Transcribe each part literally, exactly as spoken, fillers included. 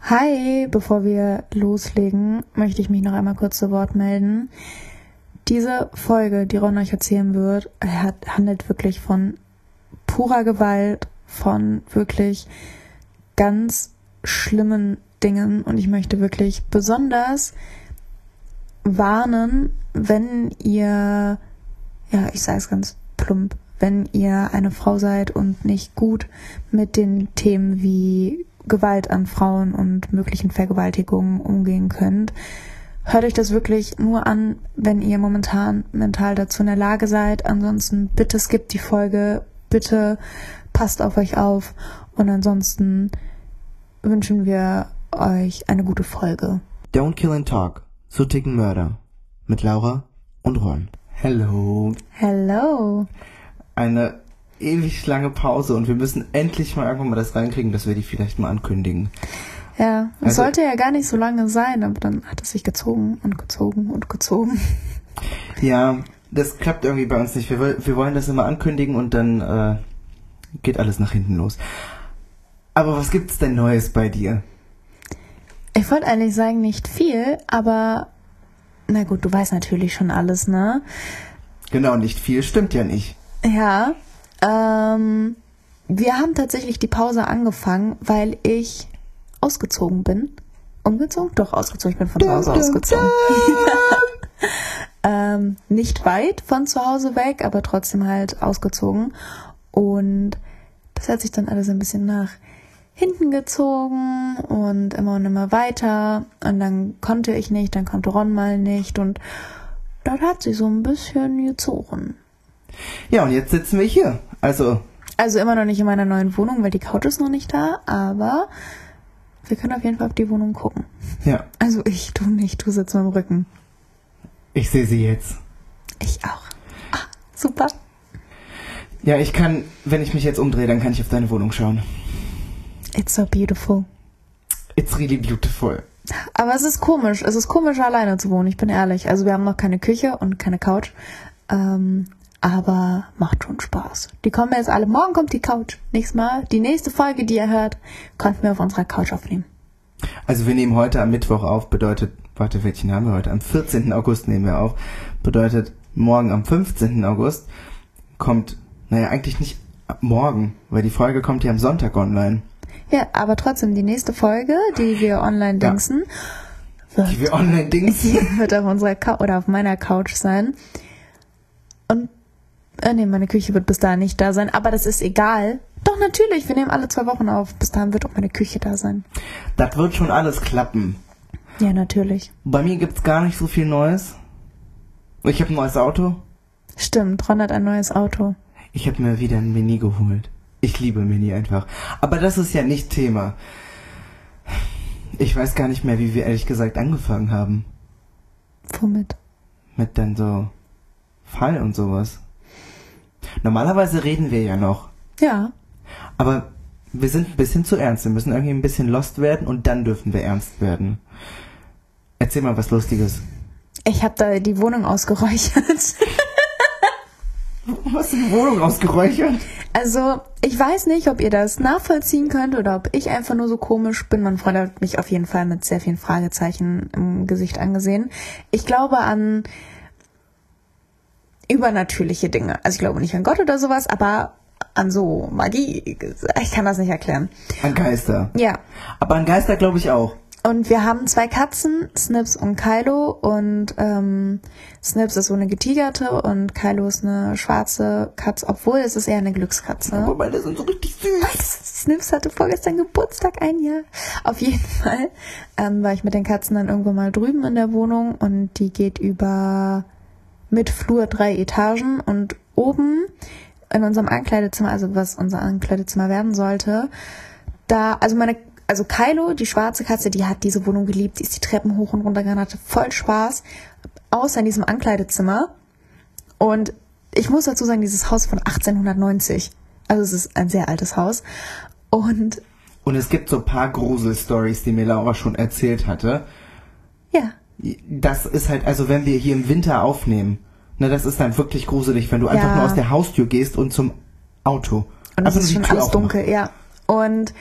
Hi, bevor wir loslegen, möchte ich mich noch einmal kurz zu Wort melden. Diese Folge, die Ron euch erzählen wird, hat, handelt wirklich von purer Gewalt, von wirklich ganz schlimmen Dingen. Und ich möchte wirklich besonders warnen, wenn ihr, ja, ich sage es ganz plump, wenn ihr eine Frau seid und nicht gut mit den Themen wie Gewalt an Frauen und möglichen Vergewaltigungen umgehen könnt. Hört euch das wirklich nur an, wenn ihr momentan mental dazu in der Lage seid. Ansonsten bitte skippt die Folge, bitte passt auf euch auf und ansonsten wünschen wir euch eine gute Folge. Don't Kill and Talk, so ticken Mörder mit Laura und Ron. Hello. Hello. Eine ewig lange Pause und wir müssen endlich mal irgendwann mal das reinkriegen, dass wir die vielleicht mal ankündigen. Ja, es also, sollte ja gar nicht so lange sein, aber dann hat es sich gezogen und gezogen und gezogen. Ja, das klappt irgendwie bei uns nicht. Wir, wir wollen das immer ankündigen und dann äh, geht alles nach hinten los. Aber was gibt's denn Neues bei dir? Ich wollte eigentlich sagen, nicht viel, aber na gut, du weißt natürlich schon alles, ne? Genau, nicht viel stimmt ja nicht. Ja, ähm, wir haben tatsächlich die Pause angefangen, weil ich ausgezogen bin. Umgezogen? Doch, ausgezogen. Ich bin von zu Hause ausgezogen. ähm, nicht weit von zu Hause weg, aber trotzdem halt ausgezogen. Und das hat sich dann alles ein bisschen nach hinten gezogen und immer und immer weiter. Und dann konnte ich nicht, dann konnte Ron mal nicht. Und dort hat sie so ein bisschen gezogen. Ja, und jetzt sitzen wir hier. Also Also immer noch nicht in meiner neuen Wohnung, weil die Couch ist noch nicht da, aber wir können auf jeden Fall auf die Wohnung gucken. Ja. Also ich, du nicht, du sitzt im Rücken. Ich sehe sie jetzt. Ich auch. Ah, super. Ja, ich kann, wenn ich mich jetzt umdrehe, dann kann ich auf deine Wohnung schauen. It's so beautiful. It's really beautiful. Aber es ist komisch, es ist komisch, alleine zu wohnen, ich bin ehrlich. Also wir haben noch keine Küche und keine Couch. Ähm... Aber macht schon Spaß. Die kommen jetzt alle. Morgen kommt die Couch. Nächstes Mal. Die nächste Folge, die ihr hört, konnten wir auf unserer Couch aufnehmen. Also wir nehmen heute am Mittwoch auf. Bedeutet, warte, welchen haben wir heute? Am vierzehnten August nehmen wir auf. Bedeutet, morgen am fünfzehnten August kommt, naja, eigentlich nicht morgen, weil die Folge kommt ja am Sonntag online. Ja, aber trotzdem, die nächste Folge, die wir online dingsen, ja. wird, die wir online dingsen, wird auf unserer Couch oder auf meiner Couch sein. Und Äh, nee, meine Küche wird bis dahin nicht da sein, aber das ist egal. Doch, natürlich, wir nehmen alle zwei Wochen auf. Bis dahin wird auch meine Küche da sein. Das wird schon alles klappen. Ja, natürlich. Bei mir gibt's gar nicht so viel Neues. Ich habe ein neues Auto. Stimmt, Ron hat ein neues Auto. Ich habe mir wieder ein Mini geholt. Ich liebe Mini einfach. Aber das ist ja nicht Thema. Ich weiß gar nicht mehr, wie wir ehrlich gesagt angefangen haben. Womit? Mit dann so Fall und sowas. Normalerweise reden wir ja noch. Ja. Aber wir sind ein bisschen zu ernst. Wir müssen irgendwie ein bisschen lost werden und dann dürfen wir ernst werden. Erzähl mal was Lustiges. Ich habe da die Wohnung ausgeräuchert. Was, die Wohnung ausgeräuchert? Also, ich weiß nicht, ob ihr das nachvollziehen könnt oder ob ich einfach nur so komisch bin. Mein Freund hat mich auf jeden Fall mit sehr vielen Fragezeichen im Gesicht angesehen. Ich glaube an übernatürliche Dinge. Also ich glaube nicht an Gott oder sowas, aber an so Magie. Ich kann das nicht erklären. An Geister. Ja. Aber an Geister glaube ich auch. Und wir haben zwei Katzen, Snips und Kylo. Und ähm, Snips ist so eine getigerte und Kylo ist eine schwarze Katze, obwohl es ist eher eine Glückskatze. Aber beide sind so richtig süß. Snips hatte vorgestern Geburtstag, ein Jahr. Auf jeden Fall ähm, war ich mit den Katzen dann irgendwo mal drüben in der Wohnung und die geht über mit Flur drei Etagen und oben in unserem Ankleidezimmer, also was unser Ankleidezimmer werden sollte, da, also meine, also Kylo, die schwarze Katze, die hat diese Wohnung geliebt, die ist die Treppen hoch und runter gegangen, hatte voll Spaß, außer in diesem Ankleidezimmer. Und ich muss dazu sagen, dieses Haus von achtzehnhundertneunzig, also es ist ein sehr altes Haus. Und Und es gibt so ein paar Grusel-Stories, die mir Laura schon erzählt hatte. Ja. Das ist halt, also wenn wir hier im Winter aufnehmen, ne, das ist dann wirklich gruselig, wenn du einfach Ja. nur aus der Haustür gehst und zum Auto. Und es Einfach ist nur schon die Tür alles aufmachen. dunkel, ja. Und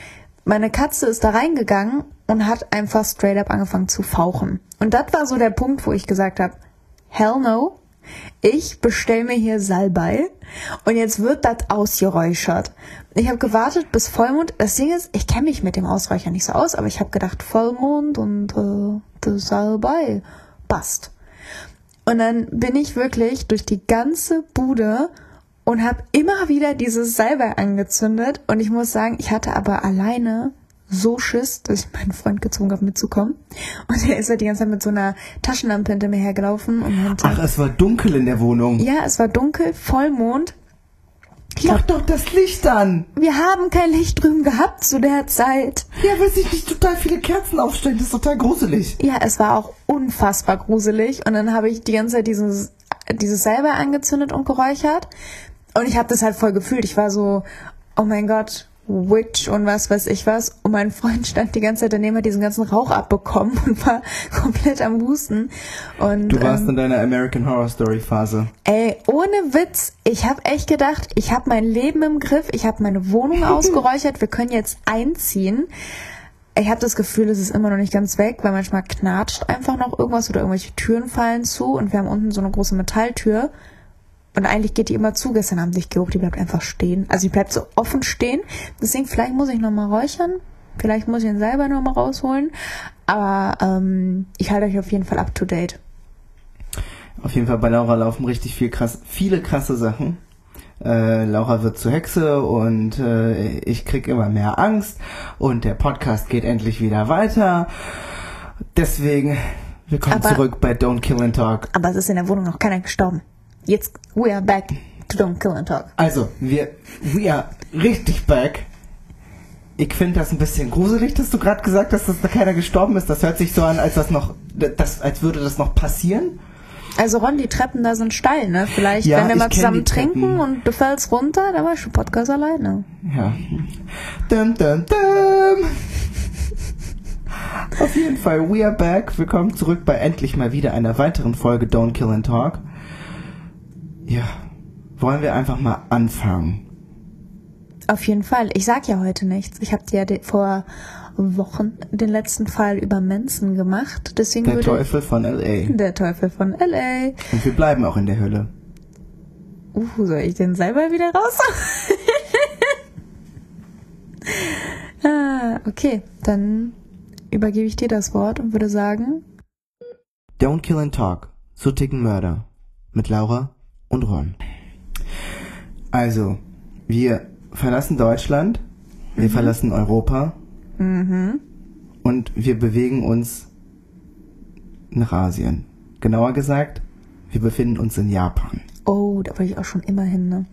meine Katze ist da reingegangen und hat einfach straight up angefangen zu fauchen. Und das war so der Punkt, wo ich gesagt habe, hell no, ich bestell mir hier Salbei und jetzt wird das ausgeräuchert. Ich habe gewartet bis Vollmond. Das Ding ist, ich kenne mich mit dem Ausräuchern nicht so aus, aber ich habe gedacht, Vollmond und äh, das Salbei passt. Und dann bin ich wirklich durch die ganze Bude und habe immer wieder dieses Salbei angezündet. Und ich muss sagen, ich hatte aber alleine so Schiss, dass ich meinen Freund gezwungen habe, mitzukommen. Und er ist halt die ganze Zeit mit so einer Taschenlampe hinter mir hergelaufen. Und meinte, ach, es war dunkel in der Wohnung. Ja, es war dunkel, Vollmond. Ich Mach glaub, doch das Licht an. Wir haben kein Licht drüben gehabt zu der Zeit. Ja, will sich nicht total viele Kerzen aufstellen. Das ist total gruselig. Ja, es war auch unfassbar gruselig. Und dann habe ich die ganze Zeit dieses, dieses Salbei angezündet und geräuchert. Und ich habe das halt voll gefühlt. Ich war so, oh mein Gott, Witch und was weiß ich was. Und mein Freund stand die ganze Zeit daneben, hat diesen ganzen Rauch abbekommen und war komplett am Husten. Und, du warst ähm, in deiner American Horror Story Phase. Ey, ohne Witz, ich habe echt gedacht, ich habe mein Leben im Griff, ich habe meine Wohnung ausgeräuchert, wir können jetzt einziehen. Ich habe das Gefühl, es ist immer noch nicht ganz weg, weil manchmal knatscht einfach noch irgendwas oder irgendwelche Türen fallen zu und wir haben unten so eine große Metalltür. Und eigentlich geht die immer zu. Gestern Abend nicht gehocht, die bleibt einfach stehen. Also die bleibt so offen stehen. Deswegen, vielleicht muss ich nochmal räuchern. Vielleicht muss ich ihn selber nochmal rausholen. Aber ähm, ich halte euch auf jeden Fall up to date. Auf jeden Fall bei Laura laufen richtig viel krass, viele krasse Sachen. Äh, Laura wird zur Hexe und äh, ich krieg immer mehr Angst. Und der Podcast geht endlich wieder weiter. Deswegen, willkommen aber, zurück bei Don't Kill and Talk. Aber es ist in der Wohnung noch keiner gestorben. Jetzt, we are back to Don't Kill and Talk. Also, wir, we are richtig back. Ich finde das ein bisschen gruselig, dass du gerade gesagt hast, dass da keiner gestorben ist. Das hört sich so an, als das noch, das, als würde das noch passieren. Also Ron, die Treppen da sind steil, ne? Vielleicht, ja, wenn wir mal zusammen trinken Treppen. Und du fällst runter, dann warst du Podcast alleine. Ja. Dum, dum, dum. Auf jeden Fall, we are back. Willkommen zurück bei endlich mal wieder einer weiteren Folge Don't Kill and Talk. Ja, wollen wir einfach mal anfangen? Auf jeden Fall. Ich sag ja heute nichts. Ich habe dir vor Wochen den letzten Fall über Manson gemacht. Deswegen der würde Teufel von L A. Der Teufel von L A. Und wir bleiben auch in der Hölle. Uh, soll ich den selber wieder raus? ah, okay, dann übergebe ich dir das Wort und würde sagen... Don't Kill and Talk. So ticken Mörder. Mit Laura und Ron. Also, wir verlassen Deutschland, wir mhm. verlassen Europa mhm. und wir bewegen uns nach Asien. Genauer gesagt, wir befinden uns in Japan. Oh, da wollte ich auch schon immer hin, ne?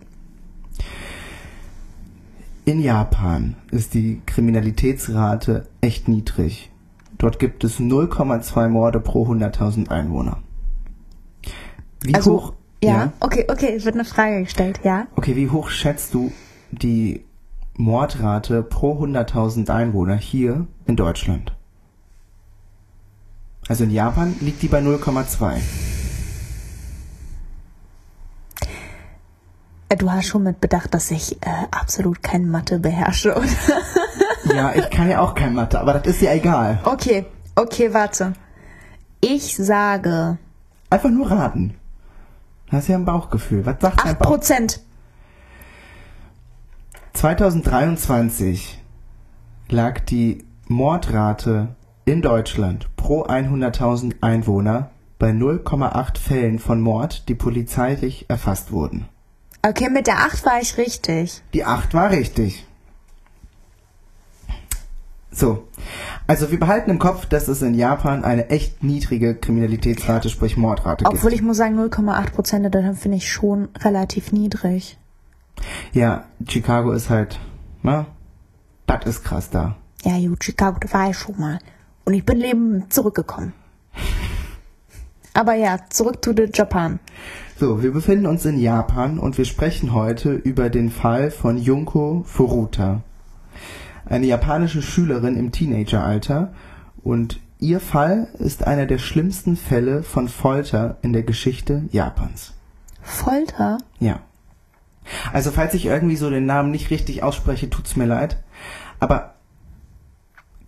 In Japan ist die Kriminalitätsrate echt niedrig. Dort gibt es null Komma zwei Morde pro hunderttausend Einwohner. Wie also, hoch... Ja, ja, okay, okay, es wird eine Frage gestellt, ja. Okay, wie hoch schätzt du die Mordrate pro hunderttausend Einwohner hier in Deutschland? Also in Japan liegt die bei null Komma zwei. Du hast schon mit bedacht, dass ich äh, absolut kein Mathe beherrsche, oder? Ja, ich kann ja auch kein Mathe, aber das ist ja egal. Okay, okay, warte. Ich sage... Einfach nur raten. Du hast ja ein Bauchgefühl. Was sagt dein Bauch? acht Prozent. zwanzig dreiundzwanzig lag die Mordrate in Deutschland pro hunderttausend Einwohner bei null Komma acht Fällen von Mord, die polizeilich erfasst wurden. Okay, mit der acht war ich richtig. Die acht war richtig. So, also wir behalten im Kopf, dass es in Japan eine echt niedrige Kriminalitätsrate, sprich Mordrate gibt. Obwohl ich muss sagen, null Komma acht Prozent, dann finde ich schon relativ niedrig. Ja, Chicago ist halt, na, das ist krass da. Ja gut, Chicago, da war ich schon mal. Und ich bin lebend zurückgekommen. Aber ja, zurück zu Japan. So, wir befinden uns in Japan und wir sprechen heute über den Fall von Junko Furuta. Eine japanische Schülerin im Teenageralter und ihr Fall ist einer der schlimmsten Fälle von Folter in der Geschichte Japans. Folter? Ja. Also falls ich irgendwie so den Namen nicht richtig ausspreche, tut's mir leid. Aber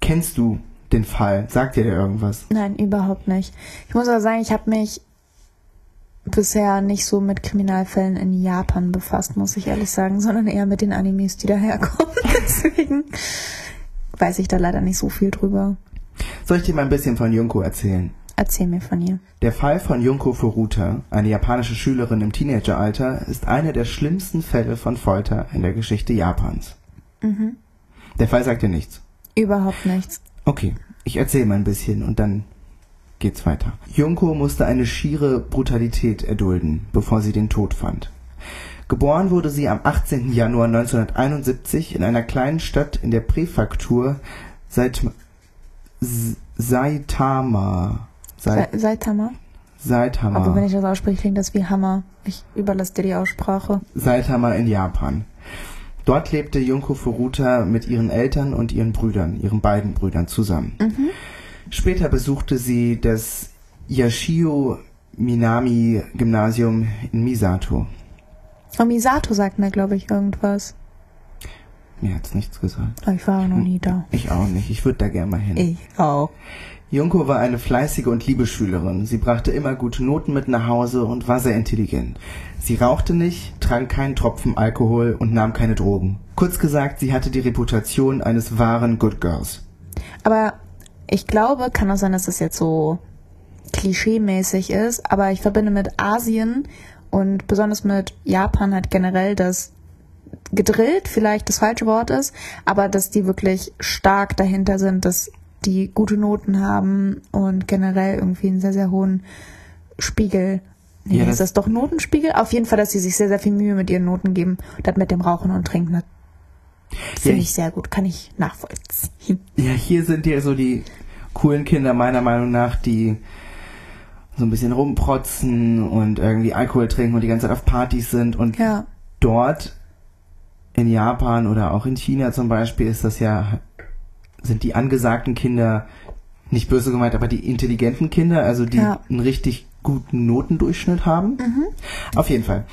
kennst du den Fall? Sagt dir der irgendwas? Nein, überhaupt nicht. Ich muss aber sagen, ich habe mich bisher nicht so mit Kriminalfällen in Japan befasst, muss ich ehrlich sagen, sondern eher mit den Animes, die daherkommen. Deswegen weiß ich da leider nicht so viel drüber. Soll ich dir mal ein bisschen von Junko erzählen? Erzähl mir von ihr. Der Fall von Junko Furuta, eine japanische Schülerin im Teenageralter, ist einer der schlimmsten Fälle von Folter in der Geschichte Japans. Mhm. Der Fall sagt dir nichts? Überhaupt nichts. Okay, ich erzähle mal ein bisschen und dann geht's weiter. Junko musste eine schiere Brutalität erdulden, bevor sie den Tod fand. Geboren wurde sie am achtzehnten Januar neunzehnhunderteinundsiebzig in einer kleinen Stadt in der Präfektur Sait- Saitama. Sai- Se- Saitama? Saitama. Aber wenn ich das ausspreche, klingt das wie Hammer. Ich überlasse dir die Aussprache. Saitama in Japan. Dort lebte Junko Furuta mit ihren Eltern und ihren Brüdern, ihren beiden Brüdern zusammen. Mhm. Später besuchte sie das Yashio Minami Gymnasium in Misato. Oh, Misato sagt mir, glaube ich, irgendwas. Mir hat's nichts gesagt. Aber ich war auch noch nie da. Ich auch nicht. Ich würde da gerne mal hin. Ich auch. Junko war eine fleißige und liebe Schülerin. Sie brachte immer gute Noten mit nach Hause und war sehr intelligent. Sie rauchte nicht, trank keinen Tropfen Alkohol und nahm keine Drogen. Kurz gesagt, sie hatte die Reputation eines wahren Good Girls. Aber ich glaube, kann auch sein, dass das jetzt so klischee-mäßig ist, aber ich verbinde mit Asien und besonders mit Japan halt generell, dass gedrillt vielleicht das falsche Wort ist, aber dass die wirklich stark dahinter sind, dass die gute Noten haben und generell irgendwie einen sehr, sehr hohen Spiegel. Nee, Ja, ist das- das doch Notenspiegel? Auf jeden Fall, dass sie sich sehr, sehr viel Mühe mit ihren Noten geben. Das mit dem Rauchen und Trinken, das finde Ja, ich sehr gut, kann ich nachvollziehen. Ja, hier sind ja so die coolen Kinder meiner Meinung nach, die so ein bisschen rumprotzen und irgendwie Alkohol trinken und die ganze Zeit auf Partys sind. Und Ja, dort in Japan oder auch in China zum Beispiel ist das ja, sind die angesagten Kinder, nicht böse gemeint, aber die intelligenten Kinder, also die Ja. einen richtig guten Notendurchschnitt haben. Mhm. Auf jeden Fall.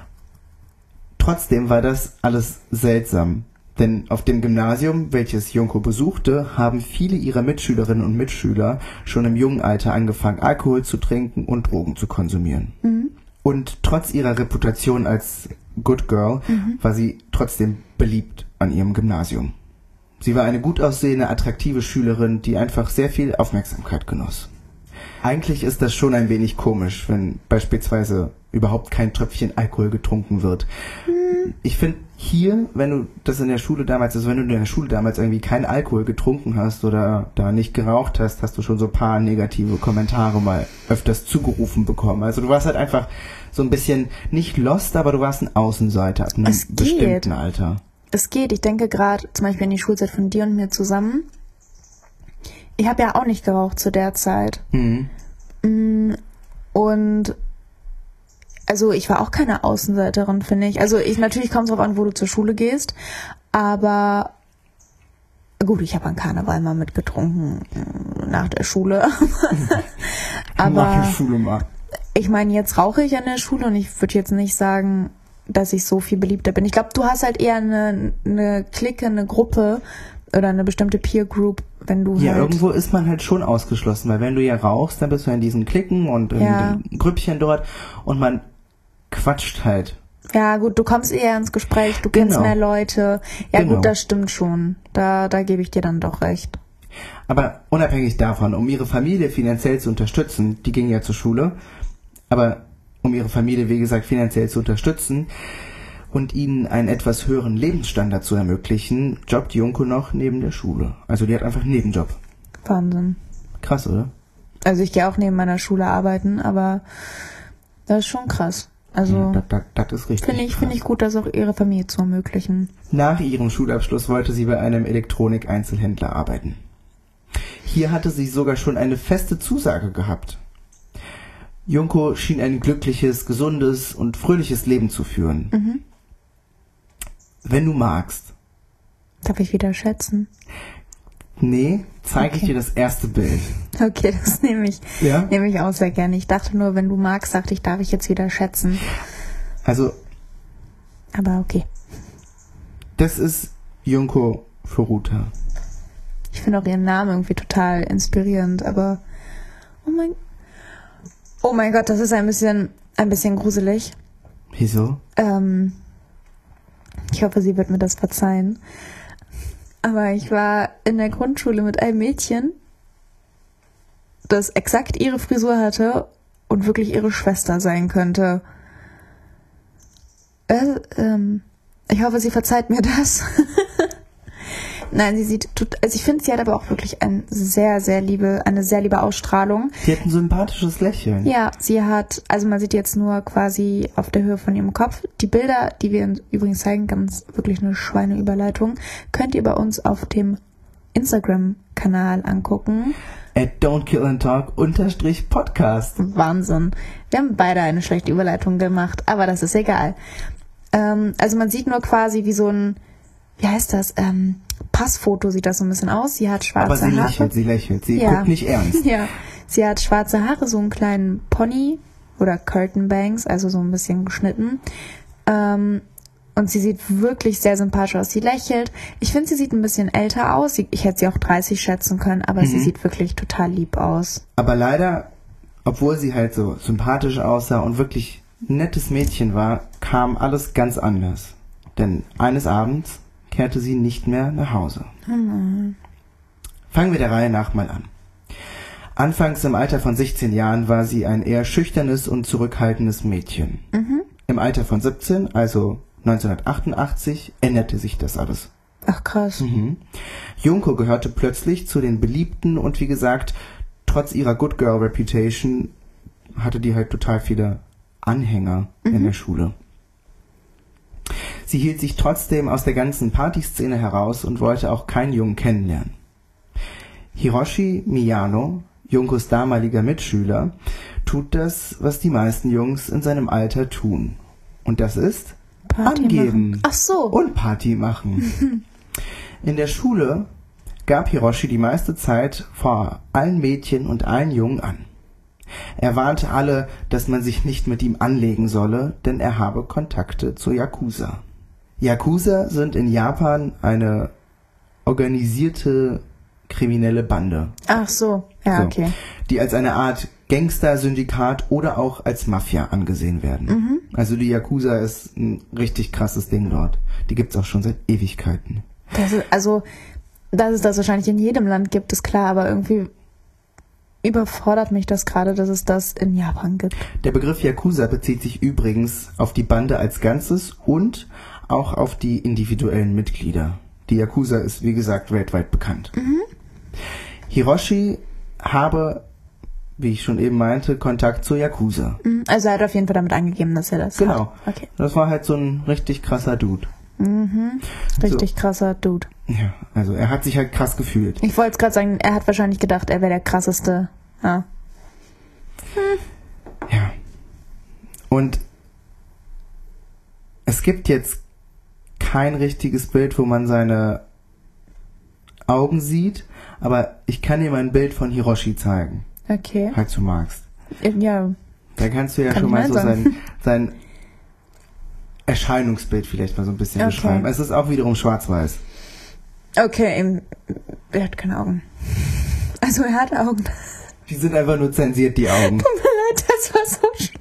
Trotzdem war das alles seltsam. Denn auf dem Gymnasium, welches Junko besuchte, haben viele ihrer Mitschülerinnen und Mitschüler schon im jungen Alter angefangen, Alkohol zu trinken und Drogen zu konsumieren. Mhm. Und trotz ihrer Reputation als Good Girl Mhm. war sie trotzdem beliebt an ihrem Gymnasium. Sie war eine gut aussehende, attraktive Schülerin, die einfach sehr viel Aufmerksamkeit genoss. Eigentlich ist das schon ein wenig komisch, wenn beispielsweise überhaupt kein Tröpfchen Alkohol getrunken wird. Ich finde hier, wenn du das in der Schule damals, also wenn du in der Schule damals irgendwie keinen Alkohol getrunken hast oder da nicht geraucht hast, hast du schon so ein paar negative Kommentare mal öfters zugerufen bekommen. Also du warst halt einfach so ein bisschen nicht lost, aber du warst ein Außenseiter ab einem Es geht. bestimmten Alter. Es geht. Ich denke gerade zum Beispiel an die Schulzeit von dir und mir zusammen. Ich habe ja auch nicht geraucht zu der Zeit. Mhm. Mm, Und also ich war auch keine Außenseiterin, finde ich. Also ich natürlich kommt es drauf an, wo du zur Schule gehst. Aber gut, ich habe an Karneval mal mitgetrunken mm, nach der Schule. Nach der Aber Schule mal. ich meine, jetzt rauche ich an der Schule und ich würde jetzt nicht sagen, dass ich so viel beliebter bin. Ich glaube, du hast halt eher eine, eine Clique, eine Gruppe oder eine bestimmte Peer Group, wenn du Ja, halt... irgendwo ist man halt schon ausgeschlossen, weil wenn du ja rauchst, dann bist du in diesen Klicken und in Ja. den Grüppchen dort und man quatscht halt. Ja, gut, du kommst eher ins Gespräch, du kennst Genau. mehr Leute. Ja, Genau. gut, das stimmt schon. Da, da gebe ich dir dann doch recht. Aber unabhängig davon, um ihre Familie finanziell zu unterstützen, die ging ja zur Schule, aber um ihre Familie, wie gesagt, finanziell zu unterstützen und ihnen einen etwas höheren Lebensstandard zu ermöglichen, jobbt Junko noch neben der Schule. Also die hat einfach einen Nebenjob. Wahnsinn. Krass, oder? Also ich gehe auch neben meiner Schule arbeiten, aber das ist schon krass. Also das, das, das ist richtig finde ich, krass. finde ich gut, das auch ihre Familie zu ermöglichen. Nach ihrem Schulabschluss wollte sie bei einem Elektronik-Einzelhändler arbeiten. Hier hatte sie sogar schon eine feste Zusage gehabt. Junko schien ein glückliches, gesundes und fröhliches Leben zu führen. Mhm. Wenn du magst, Darf ich wieder schätzen? nee, zeige ich Okay. dir das erste Bild. Okay, das nehme ich, Ja? nehme ich auch sehr gerne. Ich dachte nur, wenn du magst, dachte ich, darf ich jetzt wieder schätzen. Also, Aber okay. das ist Junko Furuta. Ich finde auch ihren Namen irgendwie total inspirierend, aber oh mein, oh mein Gott, das ist ein bisschen, ein bisschen gruselig. Wieso? Ähm, ich hoffe, sie wird mir das verzeihen. Aber ich war in der Grundschule mit einem Mädchen, das exakt ihre Frisur hatte und wirklich ihre Schwester sein könnte. Äh, ähm, ich hoffe, sie verzeiht mir das. Nein, sie sieht, also ich finde, sie hat aber auch wirklich ein sehr, sehr liebe, eine sehr liebe Ausstrahlung. Sie hat ein sympathisches Lächeln. Ja, sie hat, also man sieht jetzt nur quasi auf der Höhe von ihrem Kopf. Die Bilder, die wir übrigens zeigen, ganz wirklich eine Schweineüberleitung, könnt ihr bei uns auf dem Instagram-Kanal angucken. At Don't Kill and Talk unterstrich Podcast. Wahnsinn. Wir haben beide eine schlechte Überleitung gemacht, aber das ist egal. Ähm, also man sieht nur quasi wie so ein, wie heißt das, ähm, Passfoto sieht das so ein bisschen aus. Sie hat schwarze Aber sie Haare. lächelt, sie lächelt. Sie Ja. guckt nicht ernst. Ja, sie hat schwarze Haare, so einen kleinen Pony oder Curtain Bangs, also so ein bisschen geschnitten. Ähm, und sie sieht wirklich sehr sympathisch aus. Sie lächelt. Ich finde, sie sieht ein bisschen älter aus. Sie, ich hätte sie auch dreißig schätzen können, aber Mhm. sie sieht wirklich total lieb aus. Aber leider, obwohl sie halt so sympathisch aussah und wirklich ein nettes Mädchen war, kam alles ganz anders. Denn eines Abends kehrte sie nicht mehr nach Hause. Mhm. Fangen wir der Reihe nach mal an. Anfangs im Alter von sechzehn Jahren war sie ein eher schüchternes und zurückhaltendes Mädchen. Mhm. Im Alter von siebzehn, also neunzehnhundertachtundachtzig, änderte sich das alles. Ach krass. Mhm. Junko gehörte plötzlich zu den Beliebten und wie gesagt, trotz ihrer Good Girl Reputation hatte die halt total viele Anhänger Mhm. in der Schule. Sie hielt sich trotzdem aus der ganzen Partyszene heraus und wollte auch keinen Jungen kennenlernen. Hiroshi Miyano, Junkos damaliger Mitschüler, tut das, was die meisten Jungs in seinem Alter tun. Und das ist Party angeben machen. Ach so. und Party machen. In der Schule gab Hiroshi die meiste Zeit vor allen Mädchen und allen Jungen an. Er warnte alle, dass man sich nicht mit ihm anlegen solle, denn er habe Kontakte zur Yakuza. Yakuza sind in Japan eine organisierte kriminelle Bande, Ach so. Ja, So. okay. die als eine Art Gangster-Syndikat oder auch als Mafia angesehen werden. Mhm. Also die Yakuza ist ein richtig krasses Ding dort. Die gibt's auch schon seit Ewigkeiten. Das ist, also, dass es das wahrscheinlich in jedem Land gibt, ist klar, aber irgendwie überfordert mich das gerade, dass es das in Japan gibt. Der Begriff Yakuza bezieht sich übrigens auf die Bande als Ganzes und auch auf die individuellen Mitglieder. Die Yakuza ist, wie gesagt, weltweit bekannt. Mhm. Hiroshi habe, wie ich schon eben meinte, Kontakt zur Yakuza. Mhm. Also er hat auf jeden Fall damit angegeben, dass er das Genau. hat. Okay. Das war halt so ein richtig krasser Dude. Mhm. Richtig krasser Dude. Ja, also er hat sich halt krass gefühlt. Ich wollte es gerade sagen, er hat wahrscheinlich gedacht, er wäre der krasseste. Ja. Ja. Und es gibt jetzt kein richtiges Bild, wo man seine Augen sieht, aber ich kann dir mal ein Bild von Hiroshi zeigen, Okay. falls du magst. Ja. Da kannst du ja Kann schon ich mal Nein so sagen. sein, sein Erscheinungsbild vielleicht mal so ein bisschen Okay. beschreiben. Es ist auch wiederum schwarz-weiß. Okay, ihm- er hat keine Augen. Also er hat Augen. Die sind einfach nur zensiert, die Augen. Tut mir leid, das war so schlimm.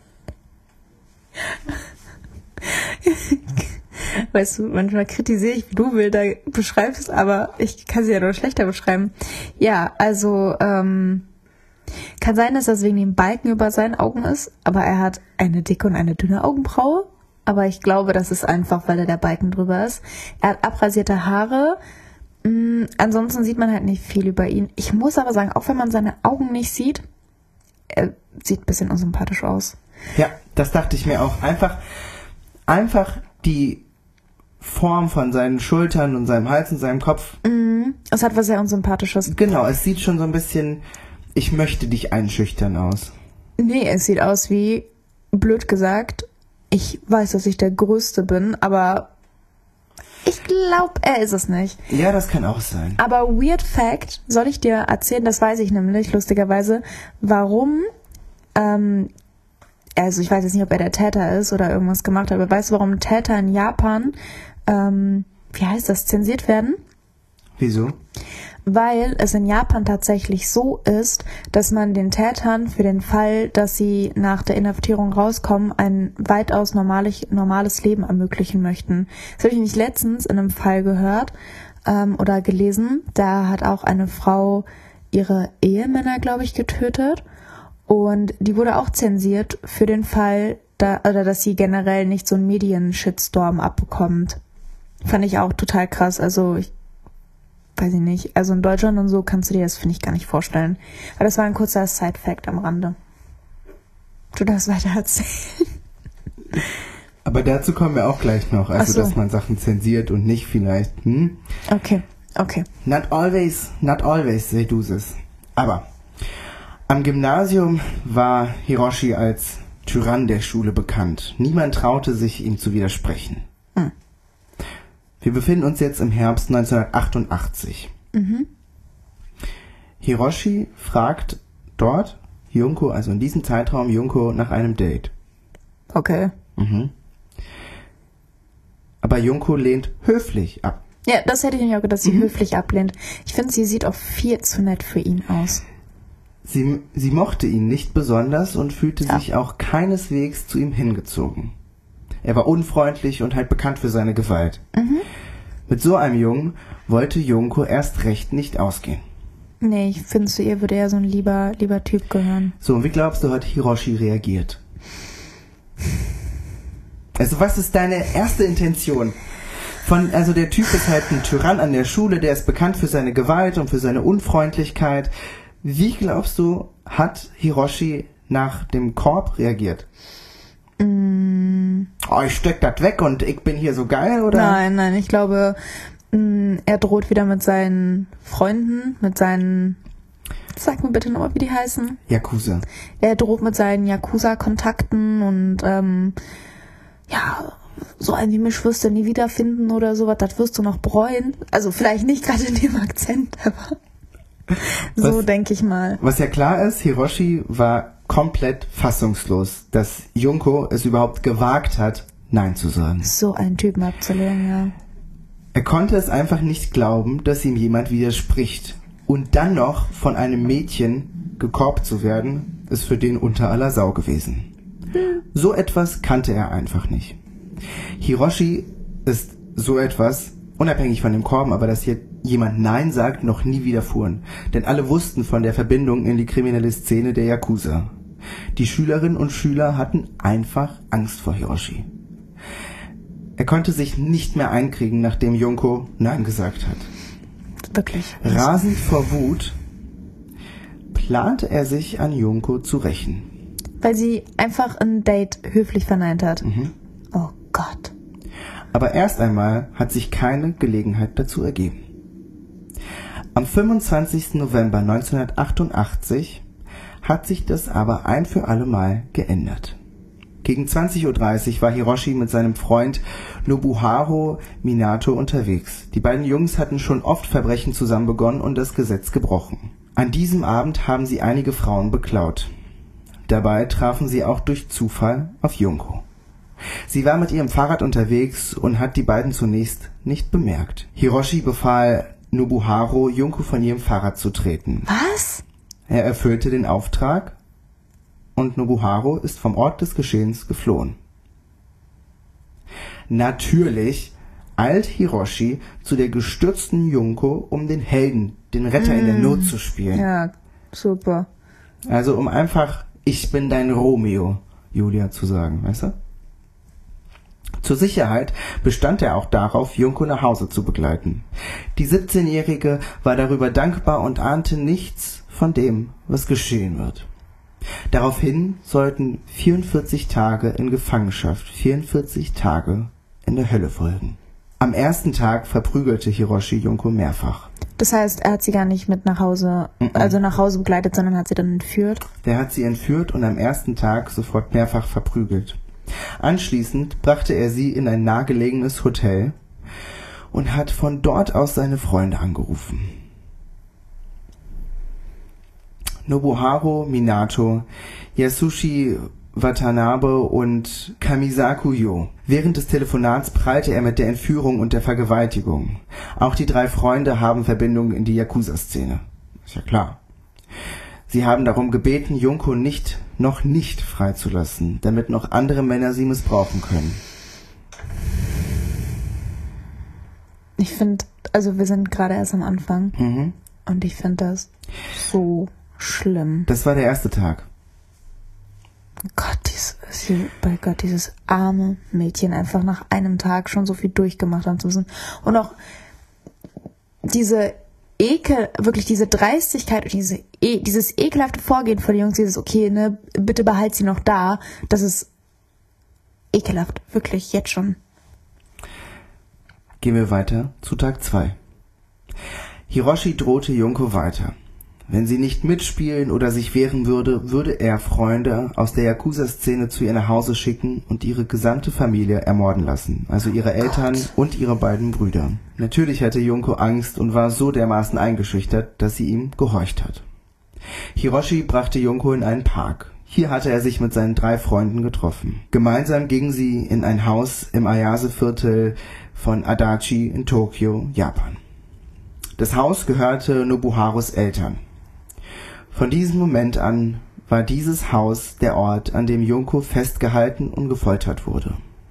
Weißt du, manchmal kritisiere ich, wie du Bilder beschreibst, aber ich kann sie ja noch schlechter beschreiben. Ja, also, ähm, kann sein, dass das wegen dem Balken über seinen Augen ist, aber er hat eine dicke und eine dünne Augenbraue. Aber ich glaube, das ist einfach, weil er der Balken drüber ist. Er hat abrasierte Haare. Mm, ansonsten sieht man halt nicht viel über ihn. Ich muss aber sagen, auch wenn man seine Augen nicht sieht, er sieht ein bisschen unsympathisch aus. Ja, das dachte ich mir auch. Einfach, einfach die Form von seinen Schultern und seinem Hals und seinem Kopf. Mm, es hat was sehr Unsympathisches. Genau, es sieht schon so ein bisschen, ich möchte dich einschüchtern aus. Nee, es sieht aus wie, blöd gesagt, ich weiß, dass ich der Größte bin, aber ich glaube, er ist es nicht. Ja, das kann auch sein. Aber Weird Fact, soll ich dir erzählen, das weiß ich nämlich, lustigerweise, warum, ähm, also ich weiß jetzt nicht, ob er der Täter ist oder irgendwas gemacht hat, aber weißt du, warum Täter in Japan, ähm, wie heißt das, zensiert werden? Wieso? weil es in Japan tatsächlich so ist, dass man den Tätern für den Fall, dass sie nach der Inhaftierung rauskommen, ein weitaus normales, normales Leben ermöglichen möchten. Das habe ich nämlich letztens in einem Fall gehört ähm, oder gelesen. Da hat auch eine Frau ihre Ehemänner, glaube ich, getötet. Und die wurde auch zensiert für den Fall, da, oder dass sie generell nicht so einen Medien-Shitstorm abbekommt. Fand ich auch total krass. Also ich weiß ich nicht. Also in Deutschland und so kannst du dir das, finde ich, gar nicht vorstellen. Aber das war ein kurzer Side-Fact am Rande. Du darfst weiter erzählen. Aber dazu kommen wir auch gleich noch. Also, Ach so. Dass man Sachen zensiert und nicht vielleicht. Hm? Okay, okay. Not always, not always, they do this. Aber am Gymnasium war Hiroshi als Tyrann der Schule bekannt. Niemand traute sich, ihm zu widersprechen. Hm. Wir befinden uns jetzt im Herbst neunzehnhundertachtundachtzig. Mhm. Hiroshi fragt dort Junko, also in diesem Zeitraum Junko, nach einem Date. Okay. Mhm. Aber Junko lehnt höflich ab. Ja, das hätte ich nicht auch gedacht, dass sie Mhm. höflich ablehnt. Ich finde, sie sieht auch viel zu nett für ihn aus. Sie, sie mochte ihn nicht besonders und fühlte Ja. sich auch keineswegs zu ihm hingezogen. Er war unfreundlich und halt bekannt für seine Gewalt. Mhm. Mit so einem Jungen wollte Junko erst recht nicht ausgehen. Nee, ich finde, zu ihr würde eher so ein lieber, lieber Typ gehören. So, und wie glaubst du, hat Hiroshi reagiert? Also, was ist deine erste Intention? Von, also der Typ ist halt ein Tyrann an der Schule, der ist bekannt für seine Gewalt und für seine Unfreundlichkeit. Wie glaubst du, hat Hiroshi nach dem Korb reagiert? Mm, Oh, ich steck das weg und ich bin hier so geil, oder? nein, nein, ich glaube, mh, er droht wieder mit seinen Freunden, mit seinen, sag mir bitte nochmal, wie die heißen. Yakuza. Er droht mit seinen Yakuza-Kontakten und, ähm, ja, so einen wie mich wirst du nie wiederfinden oder sowas, das wirst du noch bereuen. Also vielleicht nicht gerade in dem Akzent, aber so Was- denke ich mal. Was ja klar ist, Hiroshi war komplett fassungslos, dass Junko es überhaupt gewagt hat, Nein zu sagen. So einen Typen abzulehnen, ja. Er konnte es einfach nicht glauben, dass ihm jemand widerspricht. Und dann noch von einem Mädchen gekorbt zu werden, ist für den unter aller Sau gewesen. So etwas kannte er einfach nicht. Hiroshi ist so etwas, unabhängig von dem Korben, aber dass hier jemand Nein sagt, noch nie widerfuhren. Denn alle wussten von der Verbindung in die kriminelle Szene der Yakuza. Die Schülerinnen und Schüler hatten einfach Angst vor Hiroshi. Er konnte sich nicht mehr einkriegen, nachdem Junko Nein gesagt hat. Wirklich. Rasend vor Wut plante er sich an Junko zu rächen. Weil sie einfach ein Date höflich verneint hat. Mhm. Oh Gott. Aber erst einmal hat sich keine Gelegenheit dazu ergeben. Am fünfundzwanzigsten November neunzehnhundertachtundachtzig hat sich das aber ein für alle Mal geändert. Gegen zwanzig Uhr dreißig war Hiroshi mit seinem Freund Nobuharu Minato unterwegs. Die beiden Jungs hatten schon oft Verbrechen zusammen begonnen und das Gesetz gebrochen. An diesem Abend haben sie einige Frauen beklaut. Dabei trafen sie auch durch Zufall auf Junko. Sie war mit ihrem Fahrrad unterwegs und hat die beiden zunächst nicht bemerkt. Hiroshi befahl Nobuharu, Junko von ihrem Fahrrad zu treten. Was? Er erfüllte den Auftrag und Nobuharu ist vom Ort des Geschehens geflohen. Natürlich eilt Hiroshi zu der gestürzten Junko, um den Helden, den Retter in der Not zu spielen. Ja, super. Also um einfach, ich bin dein Romeo, Julia zu sagen, weißt du? Zur Sicherheit bestand er auch darauf, Junko nach Hause zu begleiten. Die siebzehnjährige war darüber dankbar und ahnte nichts von dem, was geschehen wird. Daraufhin sollten vierundvierzig Tage in Gefangenschaft, vierundvierzig Tage in der Hölle folgen. Am ersten Tag verprügelte Hiroshi Junko mehrfach. Das heißt, er hat sie gar nicht mit nach Hause, also nach Hause begleitet, sondern hat sie dann entführt. Der hat sie entführt und am ersten Tag sofort mehrfach verprügelt. Anschließend brachte er sie in ein nahegelegenes Hotel und hat von dort aus seine Freunde angerufen. Nobuharu Minato, Yasushi Watanabe und Kamisaku Yo. Während des Telefonats prallte er mit der Entführung und der Vergewaltigung. Auch die drei Freunde haben Verbindungen in die Yakuza-Szene. Ist ja klar. Sie haben darum gebeten, Junko nicht, noch nicht freizulassen, damit noch andere Männer sie missbrauchen können. Ich finde, also wir sind gerade erst am Anfang. Mhm. Und ich finde das so schlimm. Das war der erste Tag. Gott, dieses, bei Gott, dieses arme Mädchen einfach nach einem Tag schon so viel durchgemacht haben zu müssen. Und auch diese Ekel, wirklich diese Dreistigkeit und diese, e, dieses ekelhafte Vorgehen von den Jungs, dieses, okay, ne, bitte behalt sie noch da, das ist ekelhaft, wirklich, jetzt schon. Gehen wir weiter zu Tag zwei. Hiroshi drohte Junko weiter. Wenn sie nicht mitspielen oder sich wehren würde, würde er Freunde aus der Yakuza-Szene zu ihr nach Hause schicken und ihre gesamte Familie ermorden lassen. Also ihre Eltern Gott. Und ihre beiden Brüder. Natürlich hatte Junko Angst und war so dermaßen eingeschüchtert, dass sie ihm gehorcht hat. Hiroshi brachte Junko in einen Park. Hier hatte er sich mit seinen drei Freunden getroffen. Gemeinsam gingen sie in ein Haus im Ayase-Viertel von Adachi in Tokio, Japan. Das Haus gehörte Nobuharus Eltern. Von diesem Moment an war dieses Haus der Ort, an dem Junko festgehalten und gefoltert wurde.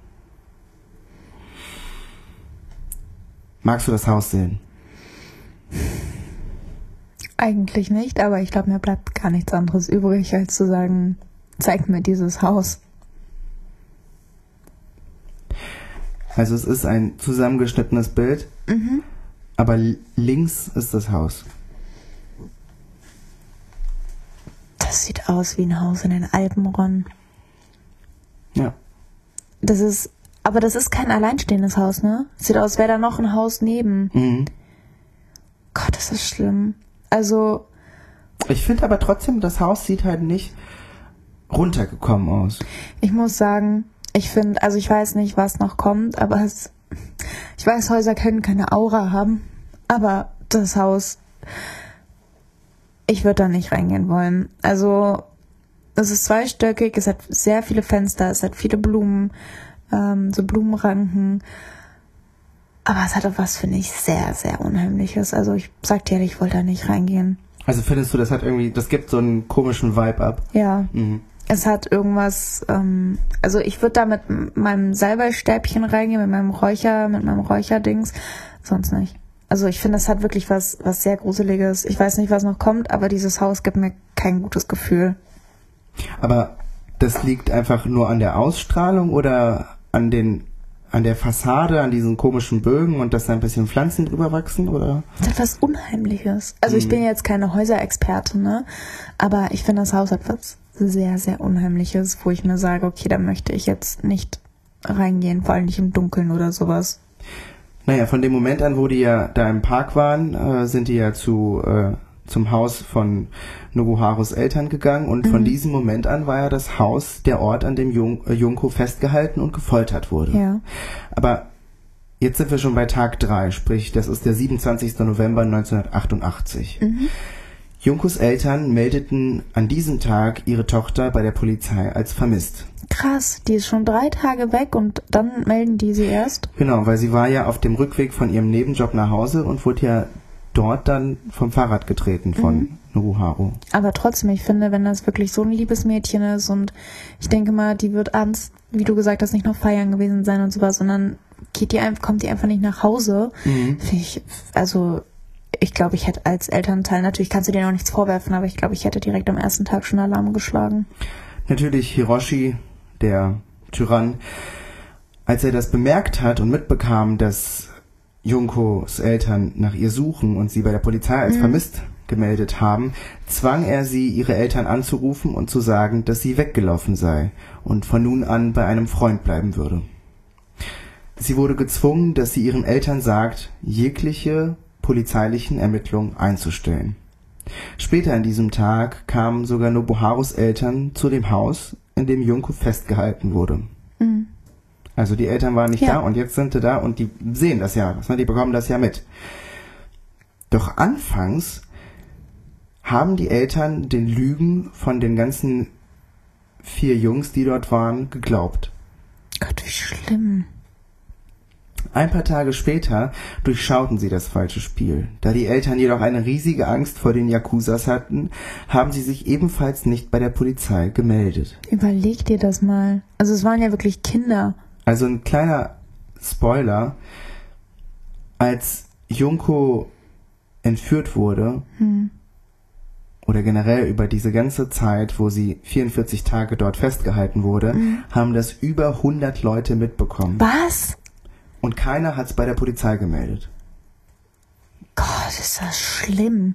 Magst du das Haus sehen? Eigentlich nicht, aber ich glaube, mir bleibt gar nichts anderes übrig, als zu sagen, zeig mir dieses Haus. Also es ist ein zusammengeschnittenes Bild, Mhm. aber links ist das Haus. Das sieht aus wie ein Haus in den Alpen, Ron. Ja. Das ist, aber das ist kein alleinstehendes Haus, ne? Sieht aus, als wäre da noch ein Haus neben. Mhm. Gott, das ist schlimm. Also, Ich finde aber trotzdem, das Haus sieht halt nicht runtergekommen aus. ich muss sagen, ich finde, also ich weiß nicht, was noch kommt, aber es, ich weiß, Häuser können keine Aura haben, aber das Haus, ich würde da nicht reingehen wollen. Also, es ist zweistöckig, es hat sehr viele Fenster, es hat viele Blumen, ähm, so Blumenranken. Aber es hat auch was, finde ich, sehr, sehr Unheimliches. Also ich sag dir, ich wollte da nicht reingehen. Also findest du, das hat irgendwie, das gibt so einen komischen Vibe ab? Ja. Mhm. Es hat irgendwas, ähm, also ich würde da mit meinem Salbeistäbchen reingehen, mit meinem Räucher, mit meinem Räucherdings, sonst nicht. Also ich finde, es hat wirklich was, was sehr Gruseliges. Ich weiß nicht, was noch kommt, aber dieses Haus gibt mir kein gutes Gefühl. Aber das liegt einfach nur an der Ausstrahlung oder an den, an der Fassade, an diesen komischen Bögen und dass da ein bisschen Pflanzen drüber wachsen, oder? Es hat was Unheimliches. Also ich bin jetzt keine Häuserexpertin, ne? Aber ich finde, das Haus hat was sehr, sehr Unheimliches, wo ich mir sage, okay, da möchte ich jetzt nicht reingehen, vor allem nicht im Dunkeln oder sowas. Naja, von dem Moment an, wo die ja da im Park waren, äh, sind die ja zu, äh, zum Haus von Nobuharus Eltern gegangen und mhm. von diesem Moment an war ja das Haus der Ort, an dem Jun- äh, Junko festgehalten und gefoltert wurde. Ja. Aber jetzt sind wir schon bei Tag drei, sprich, das ist der siebenundzwanzigster November neunzehnhundertachtundachtzig. Mhm. Junkos Eltern meldeten an diesem Tag ihre Tochter bei der Polizei als vermisst. Krass, die ist schon drei Tage weg und dann melden die sie erst? Genau, weil sie war ja auf dem Rückweg von ihrem Nebenjob nach Hause und wurde ja dort dann vom Fahrrad getreten von mhm. Nobuharu. Aber trotzdem, ich finde, wenn das wirklich so ein liebes Mädchen ist und ich denke mal, die wird abends, wie du gesagt hast, nicht noch feiern gewesen sein und sowas, sondern geht die, kommt die einfach nicht nach Hause. Mhm. Finde ich, also ich glaube, ich hätte als Elternteil, natürlich kannst du dir noch nichts vorwerfen, aber ich glaube, ich hätte direkt am ersten Tag schon Alarm geschlagen. Natürlich Hiroshi, der Tyrann, als er das bemerkt hat und mitbekam, dass Junkos Eltern nach ihr suchen und sie bei der Polizei als mhm. vermisst gemeldet haben, zwang er sie, ihre Eltern anzurufen und zu sagen, dass sie weggelaufen sei und von nun an bei einem Freund bleiben würde. Sie wurde gezwungen, dass sie ihren Eltern sagt, jegliche polizeilichen Ermittlungen einzustellen. Später an diesem Tag kamen sogar Nobuharus Eltern zu dem Haus, in dem Junko festgehalten wurde. Mhm. Also die Eltern waren nicht ja. da und jetzt sind sie da und die sehen das ja, die bekommen das ja mit. Doch anfangs haben die Eltern den Lügen von den ganzen vier Jungs, die dort waren, geglaubt. Gott, wie schlimm. Ein paar Tage später durchschauten sie das falsche Spiel. Da die Eltern jedoch eine riesige Angst vor den Yakuzas hatten, haben sie sich ebenfalls nicht bei der Polizei gemeldet. Überleg dir das mal. Also es waren ja wirklich Kinder. Also ein kleiner Spoiler. Als Junko entführt wurde, Hm. oder generell über diese ganze Zeit, wo sie vierundvierzig Tage dort festgehalten wurde, Mhm. haben das über hundert Leute mitbekommen. Was? Und keiner hat es bei der Polizei gemeldet. Gott, ist das schlimm.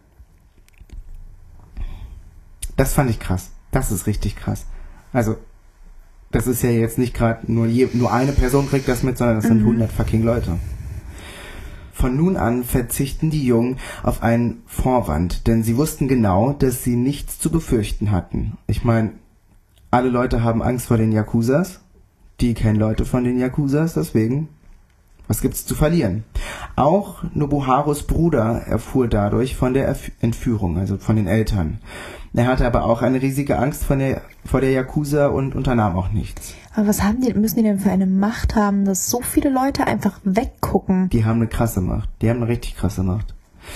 Das fand ich krass. Das ist richtig krass. Also, das ist ja jetzt nicht gerade nur, je- nur eine Person kriegt das mit, sondern das sind Mhm. hundert fucking Leute. Von nun an verzichten die Jungen auf einen Vorwand, denn sie wussten genau, dass sie nichts zu befürchten hatten. Ich meine, alle Leute haben Angst vor den Yakuzas. Die kennen Leute von den Yakuzas, deswegen, was gibt's zu verlieren? Auch Nobuharus Bruder erfuhr dadurch von der Erf- Entführung, also von den Eltern. Er hatte aber auch eine riesige Angst von der, vor der Yakuza und unternahm auch nichts. Aber was haben die, müssen die denn für eine Macht haben, dass so viele Leute einfach weggucken? Die haben eine krasse Macht. Die haben eine richtig krasse Macht.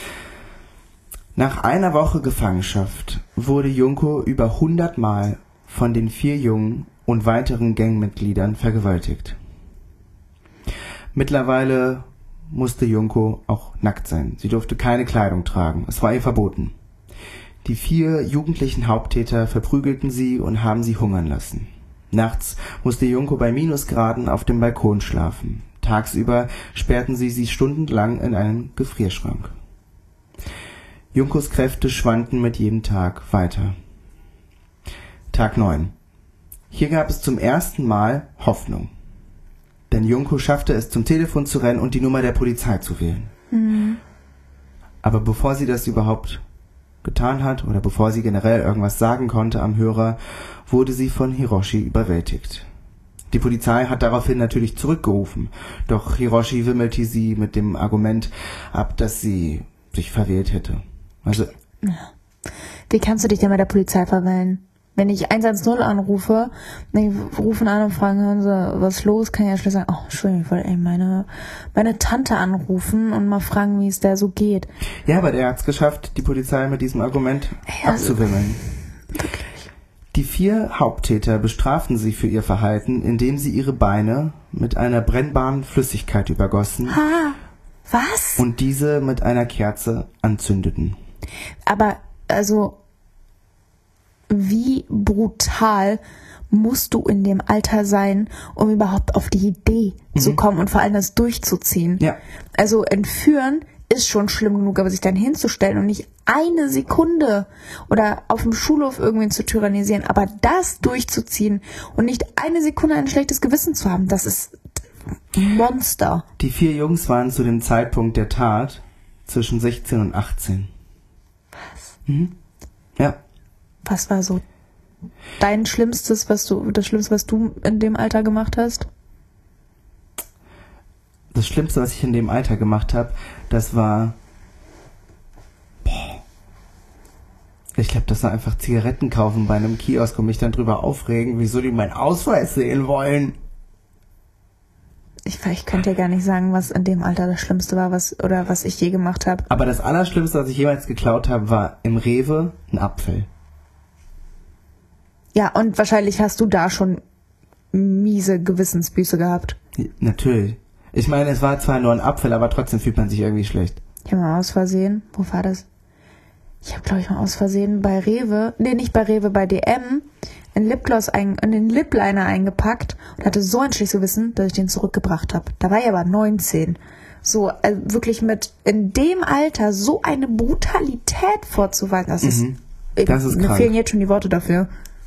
Nach einer Woche Gefangenschaft wurde Junko über hundert Mal von den vier Jungen und weiteren Gangmitgliedern vergewaltigt. Mittlerweile musste Junko auch nackt sein. Sie durfte keine Kleidung tragen. Es war ihr verboten. Die vier jugendlichen Haupttäter verprügelten sie und haben sie hungern lassen. Nachts musste Junko bei Minusgraden auf dem Balkon schlafen. Tagsüber sperrten sie sie stundenlang in einen Gefrierschrank. Junkos Kräfte schwanden mit jedem Tag weiter. Tag neun. Hier gab es zum ersten Mal Hoffnung. Denn Junko schaffte es, zum Telefon zu rennen und die Nummer der Polizei zu wählen. Mhm. Aber bevor sie das überhaupt getan hat oder bevor sie generell irgendwas sagen konnte am Hörer, wurde sie von Hiroshi überwältigt. Die Polizei hat daraufhin natürlich zurückgerufen, doch Hiroshi wimmelte sie mit dem Argument ab, dass sie sich verwählt hätte. Also, Wie kannst du dich denn bei der Polizei verwählen? Wenn ich eins eins null anrufe, die rufen an und fragen, hören Sie, was ist los? Kann ich ja schnell sagen, oh, Entschuldigung, ich wollte eben meine, meine Tante anrufen und mal fragen, wie es der so geht. ja, aber der hat's geschafft, die Polizei mit diesem Argument Ja, abzuwimmeln. Wirklich. Die vier Haupttäter bestraften sie für ihr Verhalten, indem sie ihre Beine mit einer brennbaren Flüssigkeit übergossen Ha, was? und diese mit einer Kerze anzündeten. Aber, also, wie brutal musst du in dem Alter sein, um überhaupt auf die Idee Mhm. zu kommen und vor allem das durchzuziehen? Ja. Also entführen ist schon schlimm genug, aber sich dann hinzustellen und nicht eine Sekunde oder auf dem Schulhof irgendwen zu tyrannisieren, aber das durchzuziehen und nicht eine Sekunde ein schlechtes Gewissen zu haben, das ist ein Monster. Die vier Jungs waren zu dem Zeitpunkt der Tat zwischen sechzehn und achtzehn. Was? Mhm. Ja. Was war so dein Schlimmstes, was du, das Schlimmste, was du in dem Alter gemacht hast? Das Schlimmste, was ich in dem Alter gemacht habe, das war... Boah. Ich glaube, das war einfach Zigaretten kaufen bei einem Kiosk und mich dann drüber aufregen, wieso die meinen Ausweis sehen wollen. Ich, ich könnte dir gar nicht sagen, was in dem Alter das Schlimmste war, was oder was ich je gemacht habe. Aber das Allerschlimmste, was ich jemals geklaut habe, war im Rewe ein Apfel. Ja, und wahrscheinlich hast du da schon miese Gewissensbüße gehabt. Natürlich. Ich meine, es war zwar nur ein Apfel, aber trotzdem fühlt man sich irgendwie schlecht. Ich habe mal aus Versehen, wo war das? Ich habe, glaube ich, mal aus Versehen bei Rewe, nee, nicht bei Rewe, bei D M, ein Lipgloss ein, in den Lipliner eingepackt und hatte so ein schlechtes Gewissen, dass ich den zurückgebracht habe. Da war ich aber neunzehn. So, also wirklich mit in dem Alter so eine Brutalität vorzuweisen, das ist, Mhm. Das ist mir krank. fehlen jetzt schon die Worte dafür.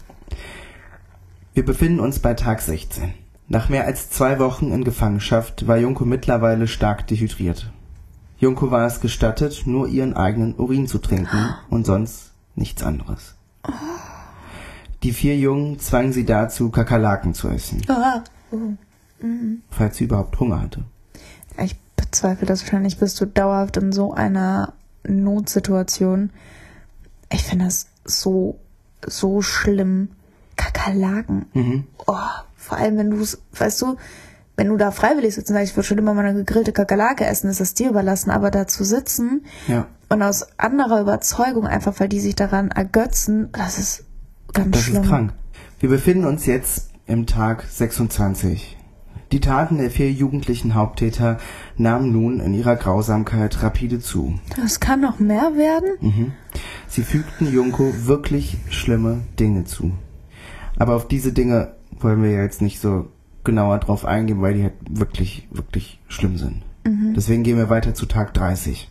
Wir befinden uns bei Tag sechzehn. Nach mehr als zwei Wochen in Gefangenschaft war Junko mittlerweile stark dehydriert. Junko war es gestattet, nur ihren eigenen Urin zu trinken und sonst nichts anderes. Die vier Jungen zwangen sie dazu, Kakerlaken zu essen, Ah. falls sie überhaupt Hunger hatte. Ich bezweifle das wahrscheinlich, bist du dauerhaft in so einer Notsituation. Ich finde das so, so schlimm. Kakerlaken. Mhm. Oh, vor allem, wenn du es, weißt du, wenn du da freiwillig sitzt und sagst, ich würde schon immer mal eine gegrillte Kakerlake essen, ist das dir überlassen, aber da zu sitzen Ja. und aus anderer Überzeugung, einfach weil die sich daran ergötzen, das ist ganz Das schlimm. ist krank. Wir befinden uns jetzt im Tag sechsundzwanzig. Die Taten der vier jugendlichen Haupttäter nahmen nun in ihrer Grausamkeit rapide zu. Das kann noch mehr werden? Mhm. Sie fügten Junko wirklich schlimme Dinge zu. Aber auf diese Dinge wollen wir ja jetzt nicht so genauer drauf eingehen, weil die halt wirklich, wirklich schlimm sind. Mhm. Deswegen gehen wir weiter zu Tag dreißig.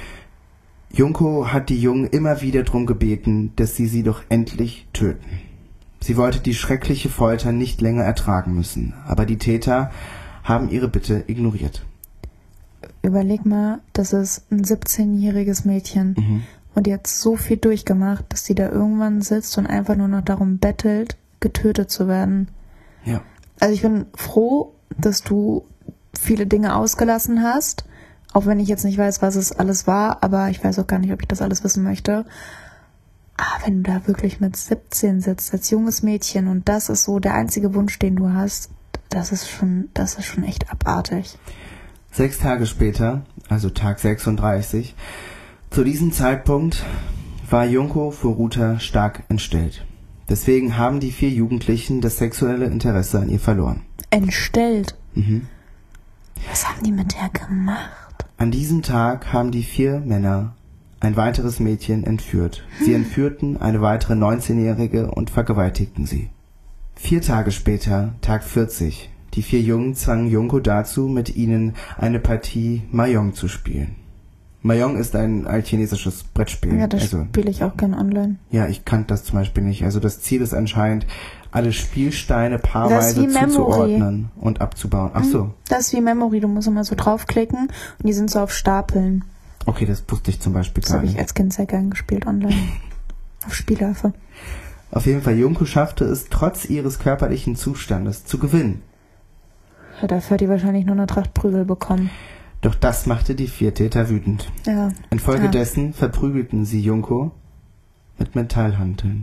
Junko hat die Jungen immer wieder darum gebeten, dass sie sie doch endlich töten. Sie wollte die schreckliche Folter nicht länger ertragen müssen, aber die Täter haben ihre Bitte ignoriert. Überleg mal, das ist ein siebzehnjähriges Mädchen Mhm. und die hat so viel durchgemacht, dass sie da irgendwann sitzt und einfach nur noch darum bettelt, getötet zu werden. Ja. Also ich bin froh, dass du viele Dinge ausgelassen hast, auch wenn ich jetzt nicht weiß, was es alles war, aber ich weiß auch gar nicht, ob ich das alles wissen möchte. Aber wenn du da wirklich mit siebzehn sitzt, als junges Mädchen und das ist so der einzige Wunsch, den du hast, das ist schon, das ist schon echt abartig. Sechs Tage später, also Tag sechsunddreißig, zu diesem Zeitpunkt war Junko Furuta stark entstellt. Deswegen haben die vier Jugendlichen das sexuelle Interesse an ihr verloren. Entstellt? Mhm. Was haben die mit der gemacht? An diesem Tag haben die vier Männer ein weiteres Mädchen entführt. Sie entführten eine weitere neunzehnjährige und vergewaltigten sie. Vier Tage später, Tag vierzig, die vier Jungen zwangen Junko dazu, mit ihnen eine Partie Mahjong zu spielen. Mahjong ist ein altchinesisches Brettspiel. Ja, das also, spiele ich auch gern online. ja, ich kannte das zum Beispiel nicht. Also das Ziel ist anscheinend, alle Spielsteine paarweise wie Memory. zuzuordnen und abzubauen. Ach so. Das ist wie Memory, du musst immer so draufklicken und die sind so auf Stapeln. Okay, das wusste ich zum Beispiel Das gar habe ich nicht. als Kind sehr gern gespielt online. Auf Spielhilfe. Auf jeden Fall, Junko schaffte es, trotz ihres körperlichen Zustandes zu gewinnen. Ja, dafür hat die wahrscheinlich nur eine Tracht Prügel bekommen. Doch das machte die vier Täter wütend. Ja. Infolgedessen verprügelten sie Junko mit Metallhanteln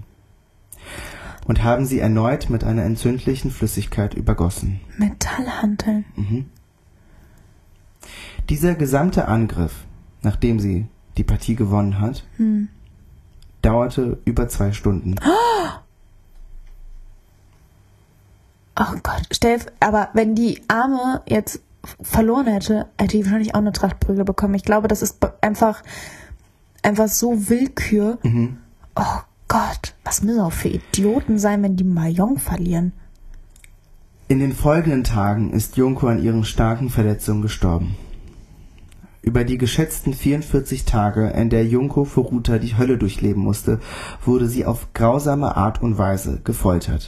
und haben sie erneut mit einer entzündlichen Flüssigkeit übergossen. Metallhanteln. Mhm. Dieser gesamte Angriff, nachdem sie die Partie gewonnen hat, Hm. dauerte über zwei Stunden. Oh Gott, stell, aber wenn die Arme jetzt verloren hätte, hätte die wahrscheinlich auch eine Tracht Prügel bekommen. Ich glaube, das ist einfach, einfach so Willkür. Mhm. Oh Gott, was müssen auch für Idioten sein, wenn die Mahjong verlieren? In den folgenden Tagen ist Junko an ihren starken Verletzungen gestorben. Über die geschätzten vierundvierzig Tage, in der Junko Furuta die Hölle durchleben musste, wurde sie auf grausame Art und Weise gefoltert.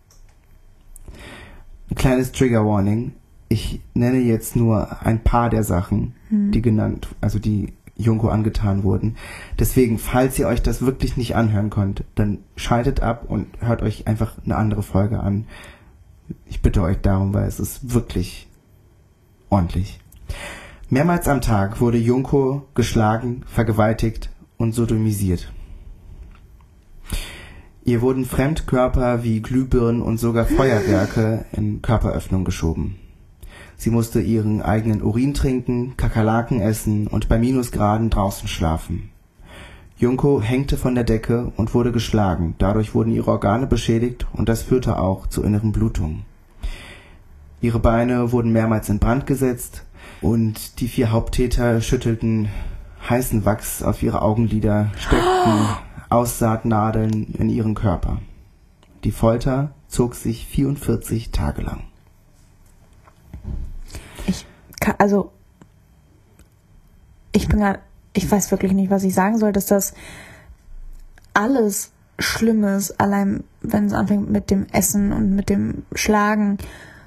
Ein kleines Trigger Warning. Ich nenne jetzt nur ein paar der Sachen, Hm. die genannt, also die Junko angetan wurden. Deswegen, falls ihr euch das wirklich nicht anhören könnt, dann schaltet ab und hört euch einfach eine andere Folge an. Ich bitte euch darum, weil es ist wirklich ordentlich. Mehrmals am Tag wurde Junko geschlagen, vergewaltigt und sodomisiert. Ihr wurden Fremdkörper wie Glühbirnen und sogar Feuerwerke in Körperöffnung geschoben. Sie musste ihren eigenen Urin trinken, Kakerlaken essen und bei Minusgraden draußen schlafen. Junko hängte von der Decke und wurde geschlagen. Dadurch wurden ihre Organe beschädigt und das führte auch zu inneren Blutungen. Ihre Beine wurden mehrmals in Brand gesetzt und die vier Haupttäter schüttelten heißen Wachs auf ihre Augenlider, steckten Aussaatnadeln in ihren Körper. Die Folter zog sich vierundvierzig Tage lang. Ich kann, also, ich bin gar, ich weiß wirklich nicht, was ich sagen soll, dass das alles schlimm ist, allein wenn es anfängt mit dem Essen und mit dem Schlagen.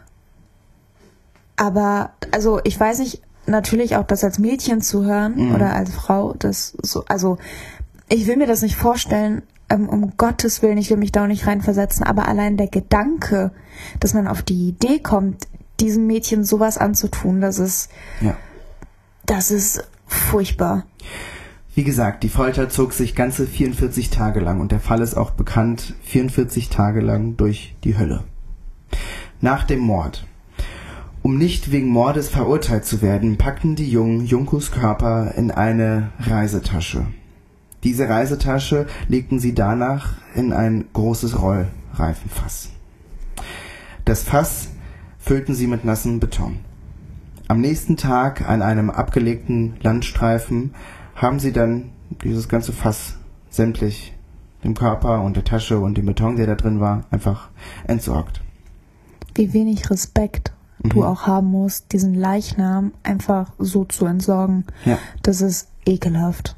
Aber, also, ich weiß nicht, natürlich auch das als Mädchen zu hören Mhm. oder als Frau, das so, also, ich will mir das nicht vorstellen, um, um Gottes Willen, ich will mich da auch nicht reinversetzen, aber allein der Gedanke, dass man auf die Idee kommt, diesem Mädchen sowas anzutun, das ist, Ja. das ist furchtbar. Wie gesagt, die Folter zog sich ganze vierundvierzig Tage lang und der Fall ist auch bekannt, vierundvierzig Tage lang durch die Hölle. Nach dem Mord. Um nicht wegen Mordes verurteilt zu werden, packten die Jungen Junkos Körper in eine Reisetasche. Diese Reisetasche legten sie danach in ein großes Rollreifenfass. Das Fass füllten sie mit nassem Beton. Am nächsten Tag an einem abgelegten Landstreifen haben sie dann dieses ganze Fass sämtlich dem Körper und der Tasche und dem Beton, der da drin war, einfach entsorgt. Wie wenig Respekt mhm. du auch haben musst, diesen Leichnam einfach so zu entsorgen. Ja. Das ist ekelhaft.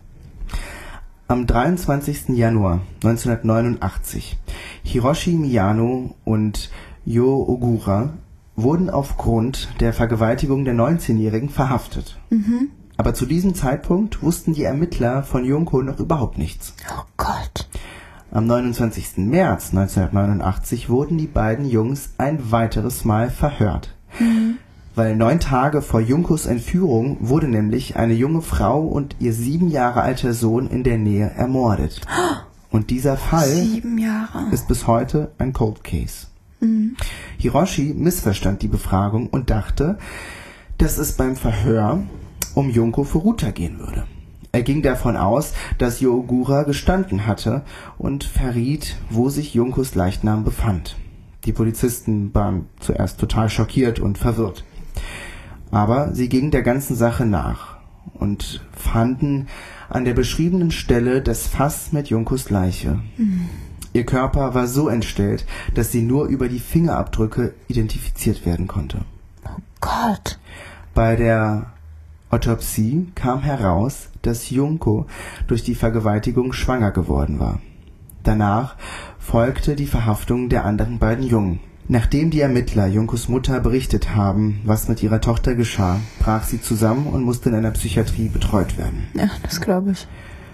Am dreiundzwanzigsten Januar neunzehnhundertneunundachtzig, Hiroshi Miyano und Yo Ogura wurden aufgrund der Vergewaltigung der neunzehnjährigen verhaftet. Mhm. Aber zu diesem Zeitpunkt wussten die Ermittler von Junko noch überhaupt nichts. Oh Gott. Am neunundzwanzigsten März neunzehnhundertneunundachtzig wurden die beiden Jungs ein weiteres Mal verhört. Mhm. Weil neun Tage vor Junkos Entführung wurde nämlich eine junge Frau und ihr sieben Jahre alter Sohn in der Nähe ermordet. Und dieser Fall Sieben Jahre. ist bis heute ein Cold Case. Mhm. Hiroshi missverstand die Befragung und dachte, dass es beim Verhör um Junko Furuta gehen würde. Er ging davon aus, dass Yo Ogura gestanden hatte und verriet, wo sich Junkos Leichnam befand. Die Polizisten waren zuerst total schockiert und verwirrt. Aber sie gingen der ganzen Sache nach und fanden an der beschriebenen Stelle das Fass mit Junkos Leiche. Mhm. Ihr Körper war so entstellt, dass sie nur über die Fingerabdrücke identifiziert werden konnte. Oh Gott. Bei der Autopsie kam heraus, dass Junko durch die Vergewaltigung schwanger geworden war. Danach folgte die Verhaftung der anderen beiden Jungen. Nachdem die Ermittler Junkos Mutter berichtet haben, was mit ihrer Tochter geschah, brach sie zusammen und musste in einer Psychiatrie betreut werden. Ja, das glaube ich.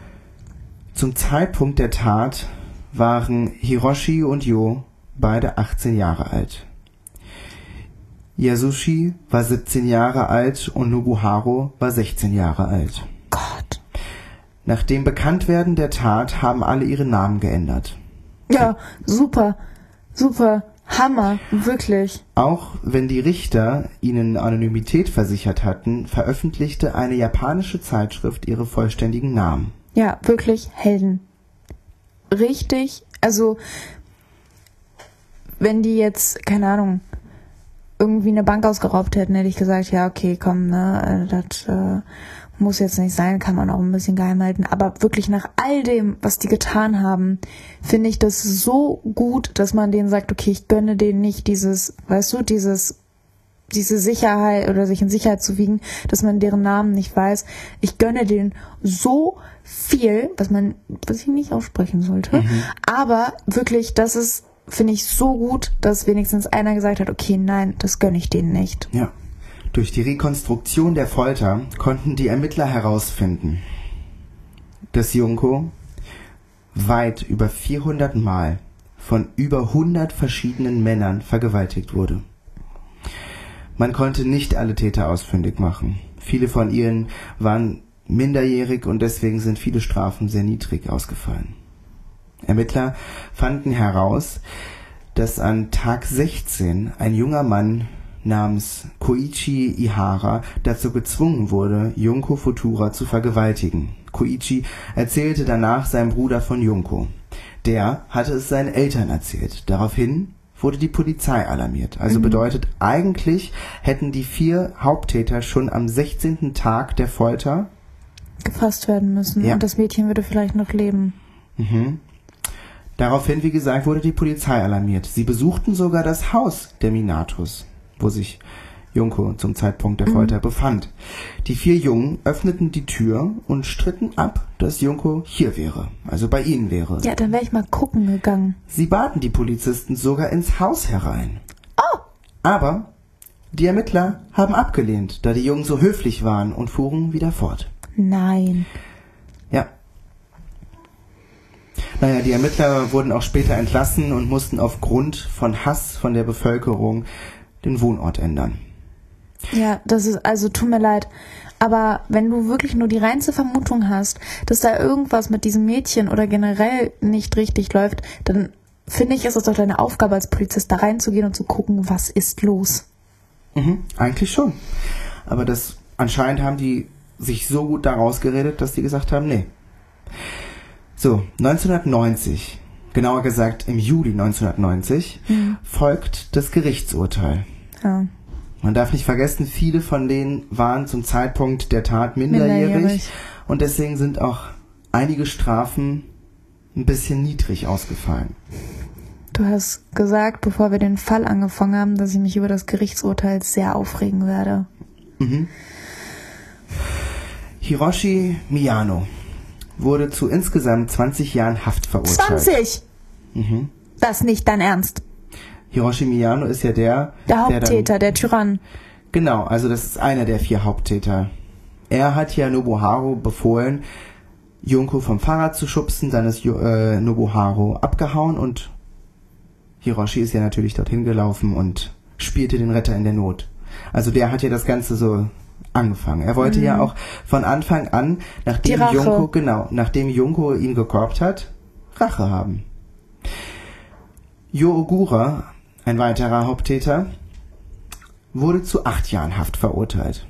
Zum Zeitpunkt der Tat waren Hiroshi und Yo beide achtzehn Jahre alt. Yasushi war siebzehn Jahre alt und Nobuharu war sechzehn Jahre alt. Gott. Nach dem Bekanntwerden der Tat haben alle ihre Namen geändert. Ja, super, super, Hammer, wirklich. Auch wenn die Richter ihnen Anonymität versichert hatten, veröffentlichte eine japanische Zeitschrift ihre vollständigen Namen. Ja, wirklich Helden. Richtig, also wenn die jetzt, keine Ahnung, irgendwie eine Bank ausgeraubt hätten, hätte ich gesagt, ja, okay, komm, ne, das äh, muss jetzt nicht sein, kann man auch ein bisschen geheim halten. Aber wirklich nach all dem, was die getan haben, finde ich das so gut, dass man denen sagt, okay, ich gönne denen nicht dieses, weißt du, dieses, diese Sicherheit oder sich in Sicherheit zu wiegen, dass man deren Namen nicht weiß. Ich gönne denen so viel, was man, was ich nicht aussprechen sollte. Mhm. Aber wirklich, das ist, finde ich, so gut, dass wenigstens einer gesagt hat, okay, nein, das gönne ich denen nicht. Ja. Durch die Rekonstruktion der Folter konnten die Ermittler herausfinden, dass Junko weit über vierhundert Mal von über hundert verschiedenen Männern vergewaltigt wurde. Man konnte nicht alle Täter ausfindig machen. Viele von ihnen waren minderjährig und deswegen sind viele Strafen sehr niedrig ausgefallen. Ermittler fanden heraus, dass an Tag sechzehn ein junger Mann namens Koichi Ihara dazu gezwungen wurde, Junko Futura zu vergewaltigen. Koichi erzählte danach seinem Bruder von Junko. Der hatte es seinen Eltern erzählt. Daraufhin wurde die Polizei alarmiert. Also mhm. bedeutet, eigentlich hätten die vier Haupttäter schon am sechzehnten Tag der Folter gefasst werden müssen. Ja. Und das Mädchen würde vielleicht noch leben. Mhm. Daraufhin, wie gesagt, wurde die Polizei alarmiert. Sie besuchten sogar das Haus der Minatos, wo sich Junko zum Zeitpunkt der Folter mhm. befand. Die vier Jungen öffneten die Tür und stritten ab, dass Junko hier wäre, also bei ihnen wäre. Ja, dann wäre ich mal gucken gegangen. Sie baten die Polizisten sogar ins Haus herein. Oh! Aber die Ermittler haben abgelehnt, da die Jungen so höflich waren und fuhren wieder fort. Nein. Ja. Naja, die Ermittler wurden auch später entlassen und mussten aufgrund von Hass von der Bevölkerung den Wohnort ändern. Ja, das ist, also tut mir leid, Aber wenn du wirklich nur die reinste Vermutung hast, dass da irgendwas mit diesem Mädchen oder generell nicht richtig läuft, dann finde ich, ist es doch deine Aufgabe als Polizist, da reinzugehen und zu gucken, was ist los. Mhm, eigentlich schon. Aber das anscheinend haben die sich so gut da rausgeredet, dass die gesagt haben, nee. So, neunzehnhundertneunzig, genauer gesagt im Juli neunzehnhundertneunzig, mhm. folgt das Gerichtsurteil. Ja. Man darf nicht vergessen, viele von denen waren zum Zeitpunkt der Tat minderjährig, minderjährig. Und deswegen sind auch einige Strafen ein bisschen niedrig ausgefallen. Du hast gesagt, bevor wir den Fall angefangen haben, dass ich mich über das Gerichtsurteil sehr aufregen werde. Mhm. Hiroshi Miyano wurde zu insgesamt zwanzig Jahren Haft verurteilt. zwanzig? Mhm. Das ist nicht dein Ernst. Hiroshi Miyano ist ja der... Der Haupttäter, der, dann, der Tyrann. Genau, also das ist einer der vier Haupttäter. Er hat ja Nobuharu befohlen, Junko vom Fahrrad zu schubsen, dann ist äh, Nobuharu abgehauen und Hiroshi ist ja natürlich dorthin gelaufen und spielte den Retter in der Not. Also der hat ja das Ganze so angefangen. Er wollte mhm. ja auch von Anfang an, nachdem Junko, genau, nachdem Junko ihn gekorbt hat, Rache haben. Yo Ogura, ein weiterer Haupttäter, wurde zu acht Jahren Haft verurteilt.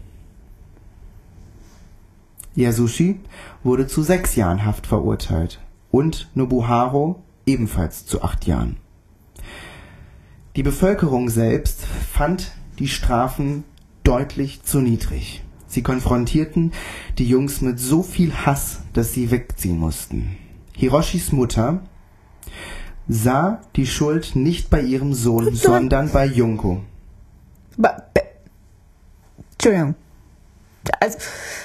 Yasushi wurde zu sechs Jahren Haft verurteilt und Nobuharu ebenfalls zu acht Jahren. Die Bevölkerung selbst fand die Strafen deutlich zu niedrig. Sie konfrontierten die Jungs mit so viel Hass, dass sie wegziehen mussten. Hiroshis Mutter sah die Schuld nicht bei ihrem Sohn, sondern bei Junko. Ba- be- Entschuldigung. Also,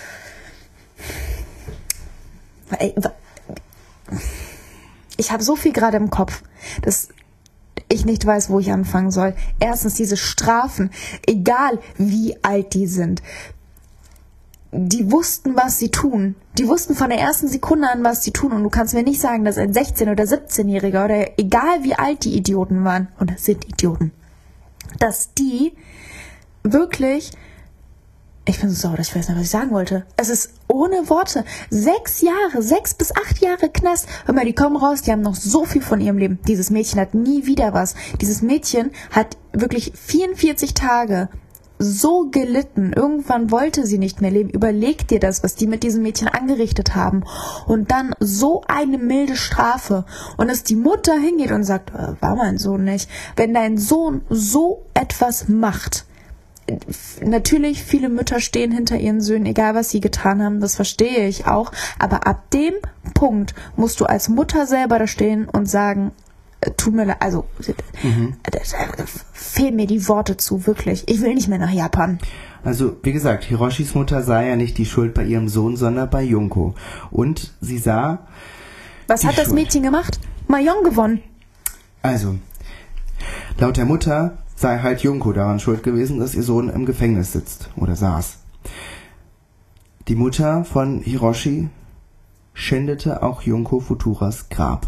ich habe so viel gerade im Kopf, dass ich nicht weiß, wo ich anfangen soll. Erstens diese Strafen, egal wie alt die sind. Die wussten, was sie tun. Die wussten von der ersten Sekunde an, was sie tun. Und du kannst mir nicht sagen, dass ein sechzehn- oder siebzehnjähriger oder egal wie alt die Idioten waren, und das sind Idioten, dass die wirklich... Ich bin so sauer, dass ich weiß nicht, was ich sagen wollte. Es ist ohne Worte. Sechs Jahre, sechs bis acht Jahre Knast. Hör mal, die kommen raus, die haben noch so viel von ihrem Leben. Dieses Mädchen hat nie wieder was. Dieses Mädchen hat wirklich vierundvierzig Tage so gelitten. Irgendwann wollte sie nicht mehr leben. Überleg dir das, was die mit diesem Mädchen angerichtet haben. Und dann so eine milde Strafe. Und dass die Mutter hingeht und sagt, war mein Sohn nicht. Wenn dein Sohn so etwas macht, natürlich, viele Mütter stehen hinter ihren Söhnen, egal was sie getan haben, das verstehe ich auch. Aber ab dem Punkt musst du als Mutter selber da stehen und sagen, tut mir leid, also mhm. fehlen mir die Worte zu, wirklich. Ich will nicht mehr nach Japan. Also, wie gesagt, Hiroshis Mutter sah ja nicht die Schuld bei ihrem Sohn, sondern bei Junko. Und sie sah... Was hat das Schuld. Mädchen gemacht? Mahjong gewonnen. Also, laut der Mutter sei halt Junko daran schuld gewesen, dass ihr Sohn im Gefängnis sitzt oder saß. Die Mutter von Hiroshi schändete auch Junko Futuras Grab.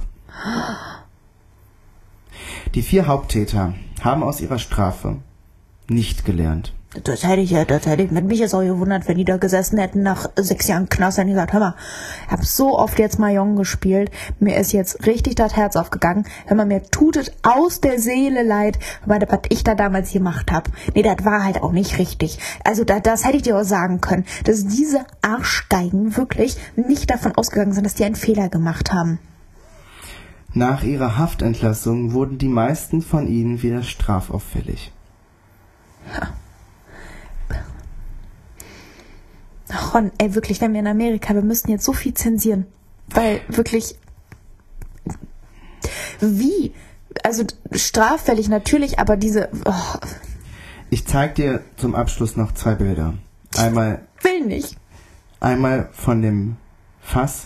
Die vier Haupttäter haben aus ihrer Strafe nicht gelernt. Das hätte ich ja, das hätte ich mit mich jetzt auch gewundert, wenn die da gesessen hätten nach sechs Jahren Knast und gesagt, hör mal, ich habe so oft jetzt Mahjong gespielt, mir ist jetzt richtig das Herz aufgegangen, hör mal, mir tut es aus der Seele leid, weil das, was ich da damals gemacht habe, nee, das war halt auch nicht richtig. Also da, das hätte ich dir auch sagen können, dass diese Arschgeigen wirklich nicht davon ausgegangen sind, dass die einen Fehler gemacht haben. Nach ihrer Haftentlassung wurden die meisten von ihnen wieder strafauffällig. Ja. Ron, ey, wirklich, wenn wir in Amerika, wir müssten jetzt so viel zensieren. Weil wirklich, wie? Also straffällig natürlich, aber diese... Oh. Ich zeig dir zum Abschluss noch zwei Bilder. Einmal... Will nicht. Einmal von dem Fass,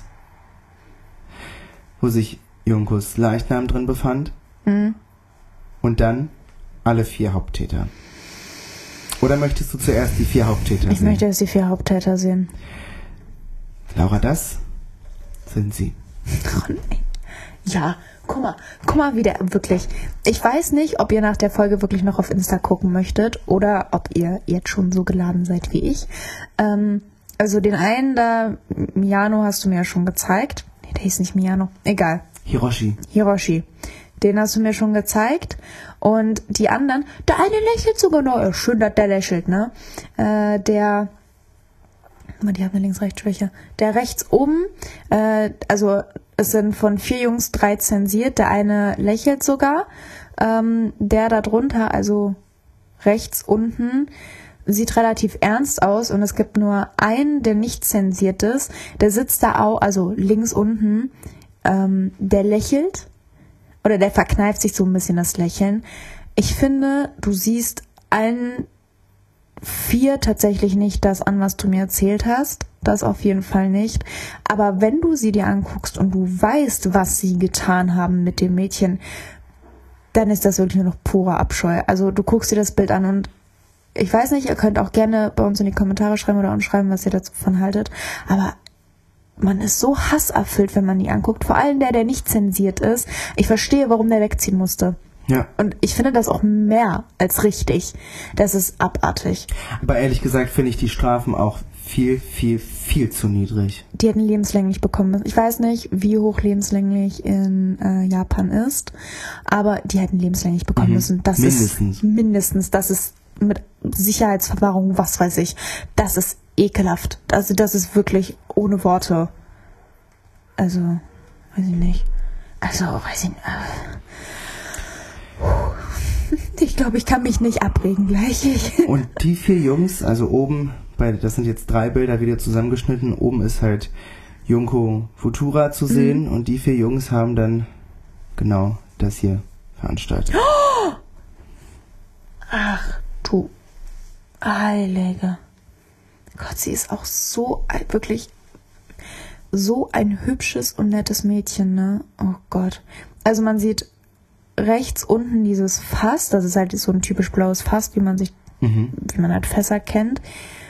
wo sich Junkos Leichnam drin befand. Mhm. Und dann alle vier Haupttäter. Oder möchtest du zuerst die vier Haupttäter ich sehen? Ich möchte erst die vier Haupttäter sehen. Laura, das sind sie. Oh, nee. Ja, guck mal, guck mal wieder, wirklich. Ich weiß nicht, ob ihr nach der Folge wirklich noch auf Insta gucken möchtet oder ob ihr jetzt schon so geladen seid wie ich. Ähm, also den einen da, Miyano, hast du mir ja schon gezeigt. Nee, der hieß nicht Miyano. Egal. Hiroshi. Hiroshi. Den hast du mir schon gezeigt. Und die anderen, der eine lächelt sogar noch. Ja, schön, dass der lächelt, ne? Äh, der, die haben eine Links-Rechts-Schwäche. Der rechts oben, äh, also es sind von vier Jungs drei zensiert. Der eine lächelt sogar. Ähm, der da drunter, also rechts unten, sieht relativ ernst aus. Und es gibt nur einen, der nicht zensiert ist. Der sitzt da auch, also links unten, ähm, der lächelt. Oder der verkneift sich so ein bisschen das Lächeln. Ich finde, du siehst allen vier tatsächlich nicht das an, was du mir erzählt hast. Das auf jeden Fall nicht. Aber wenn du sie dir anguckst und du weißt, was sie getan haben mit dem Mädchen, dann ist das wirklich nur noch purer Abscheu. Also du guckst dir das Bild an und ich weiß nicht, ihr könnt auch gerne bei uns in die Kommentare schreiben oder uns schreiben, was ihr davon haltet. Aber man ist so hasserfüllt, wenn man die anguckt. Vor allem der, der nicht zensiert ist. Ich verstehe, warum der wegziehen musste. Ja. Und ich finde das auch mehr als richtig. Das ist abartig. Aber ehrlich gesagt finde ich die Strafen auch viel, viel, viel zu niedrig. Die hätten lebenslänglich bekommen müssen. Ich weiß nicht, wie hoch lebenslänglich in äh, Japan ist, aber die hätten lebenslänglich bekommen Mhm. müssen. Das Mindestens. ist mindestens. Das ist mit Sicherheitsverwahrung, was weiß ich. Das ist ekelhaft. Also das ist wirklich ohne Worte. Also, weiß ich nicht. Also, weiß ich nicht. Ich glaube, ich kann mich nicht abregen gleich. Ich. Und die vier Jungs, also oben, bei, das sind jetzt drei Bilder wieder zusammengeschnitten, oben ist halt Junko Futura zu sehen mhm. und die vier Jungs haben dann genau das hier veranstaltet. Ach du Heilige. Gott, sie ist auch so ein, wirklich so ein hübsches und nettes Mädchen, ne? Oh Gott. Also man sieht rechts unten dieses Fass, das ist halt so ein typisch blaues Fass, wie man sich, mhm. wie man halt Fässer kennt.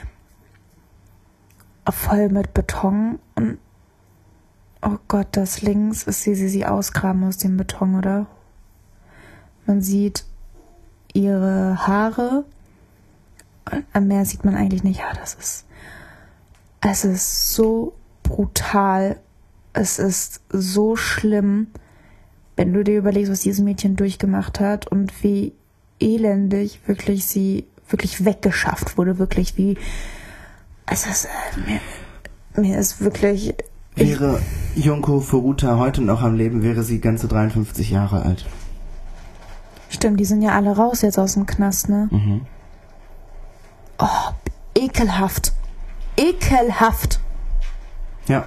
Voll mit Beton und oh Gott, das links ist sie, sie sie ausgraben aus dem Beton, oder? Man sieht ihre Haare. Am Meer sieht man eigentlich nicht. Ja, das ist, es ist so brutal. Es ist so schlimm, wenn du dir überlegst, was dieses Mädchen durchgemacht hat und wie elendig wirklich sie wirklich weggeschafft wurde, wirklich wie, es ist, äh, mir, mir ist wirklich... Wäre Junko Furuta heute noch am Leben, wäre sie ganze dreiundfünfzig Jahre alt. Stimmt, die sind ja alle raus jetzt aus dem Knast, ne? Mhm. Oh, ekelhaft. Ekelhaft. Ja.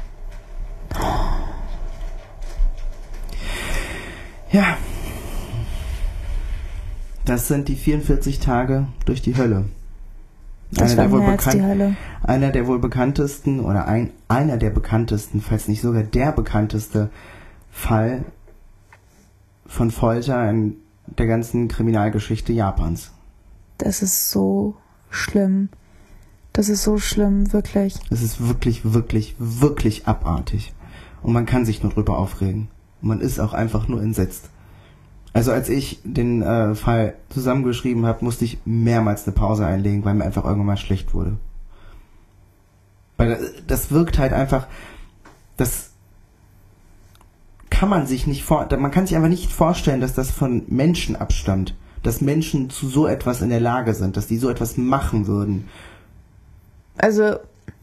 Ja. Das sind die vierundvierzig Tage durch die Hölle. Das einer, war der wohl mehr als bekannt, die Hölle. einer der wohl bekanntesten oder ein, einer der bekanntesten, falls nicht sogar der bekannteste Fall von Folter in der ganzen Kriminalgeschichte Japans. Das ist so schlimm. Das ist so schlimm, wirklich. Es ist wirklich, wirklich, wirklich abartig. Und man kann sich nur drüber aufregen. Und man ist auch einfach nur entsetzt. Also als ich den äh, Fall zusammengeschrieben habe, musste ich mehrmals eine Pause einlegen, weil mir einfach irgendwann mal schlecht wurde. Weil das wirkt halt einfach, das kann man sich nicht vor, man kann sich einfach nicht vorstellen, dass das von Menschen abstammt. Dass Menschen zu so etwas in der Lage sind, dass die so etwas machen würden. Also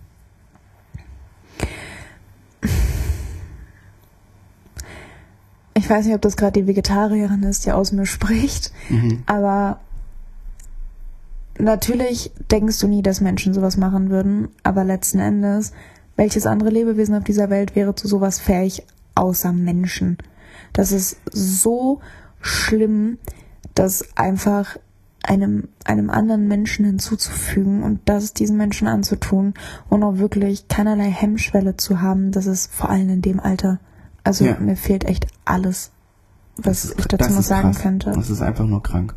ich weiß nicht, ob das gerade die Vegetarierin ist, die aus mir spricht, mhm. aber natürlich denkst du nie, dass Menschen sowas machen würden, aber letzten Endes, welches andere Lebewesen auf dieser Welt wäre zu sowas fähig, außer Menschen? Das ist so schlimm, das einfach einem, einem anderen Menschen hinzuzufügen und das diesen Menschen anzutun und auch wirklich keinerlei Hemmschwelle zu haben, das ist vor allem in dem Alter. Also ja. Mir fehlt echt alles, was ist, ich dazu noch sagen krass. könnte. Das ist einfach nur krank.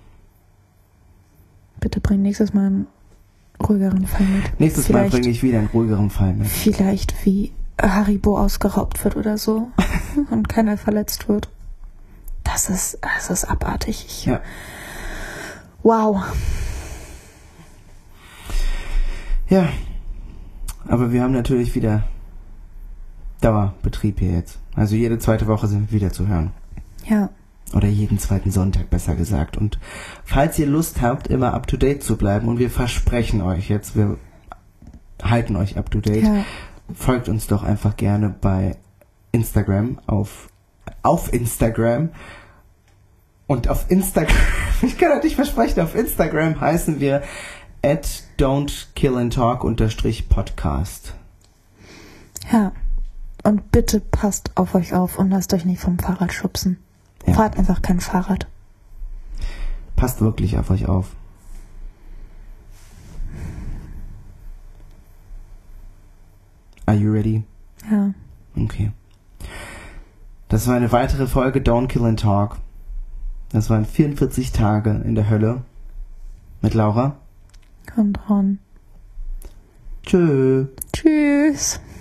Bitte bring nächstes Mal einen ruhigeren Fall mit. Nächstes vielleicht, Mal bringe ich wieder einen ruhigeren Fall mit. Vielleicht wie Haribo ausgeraubt wird oder so und keiner verletzt wird. Das ist, das ist abartig. Ich, ja. Wow. Ja. Aber wir haben natürlich wieder Dauerbetrieb hier jetzt. Also jede zweite Woche sind wir wieder zu hören. Ja. Oder jeden zweiten Sonntag, besser gesagt. Und falls ihr Lust habt, immer up-to-date zu bleiben, und wir versprechen euch jetzt, wir halten euch up-to-date, Ja. folgt uns doch einfach gerne bei Instagram, auf, auf Instagram. Und auf Instagram, ich kann das nicht versprechen, auf Instagram heißen wir at don'tkillandtalk unterstrich podcast. Ja. Und bitte passt auf euch auf und lasst euch nicht vom Fahrrad schubsen. Ja. Fahrt einfach kein Fahrrad. Passt wirklich auf euch auf. Are you ready? Ja. Okay. Das war eine weitere Folge Don't Kill and Talk. Das waren vierundvierzig Tage in der Hölle. Mit Laura. Und Ron. Tschö. Tschüss.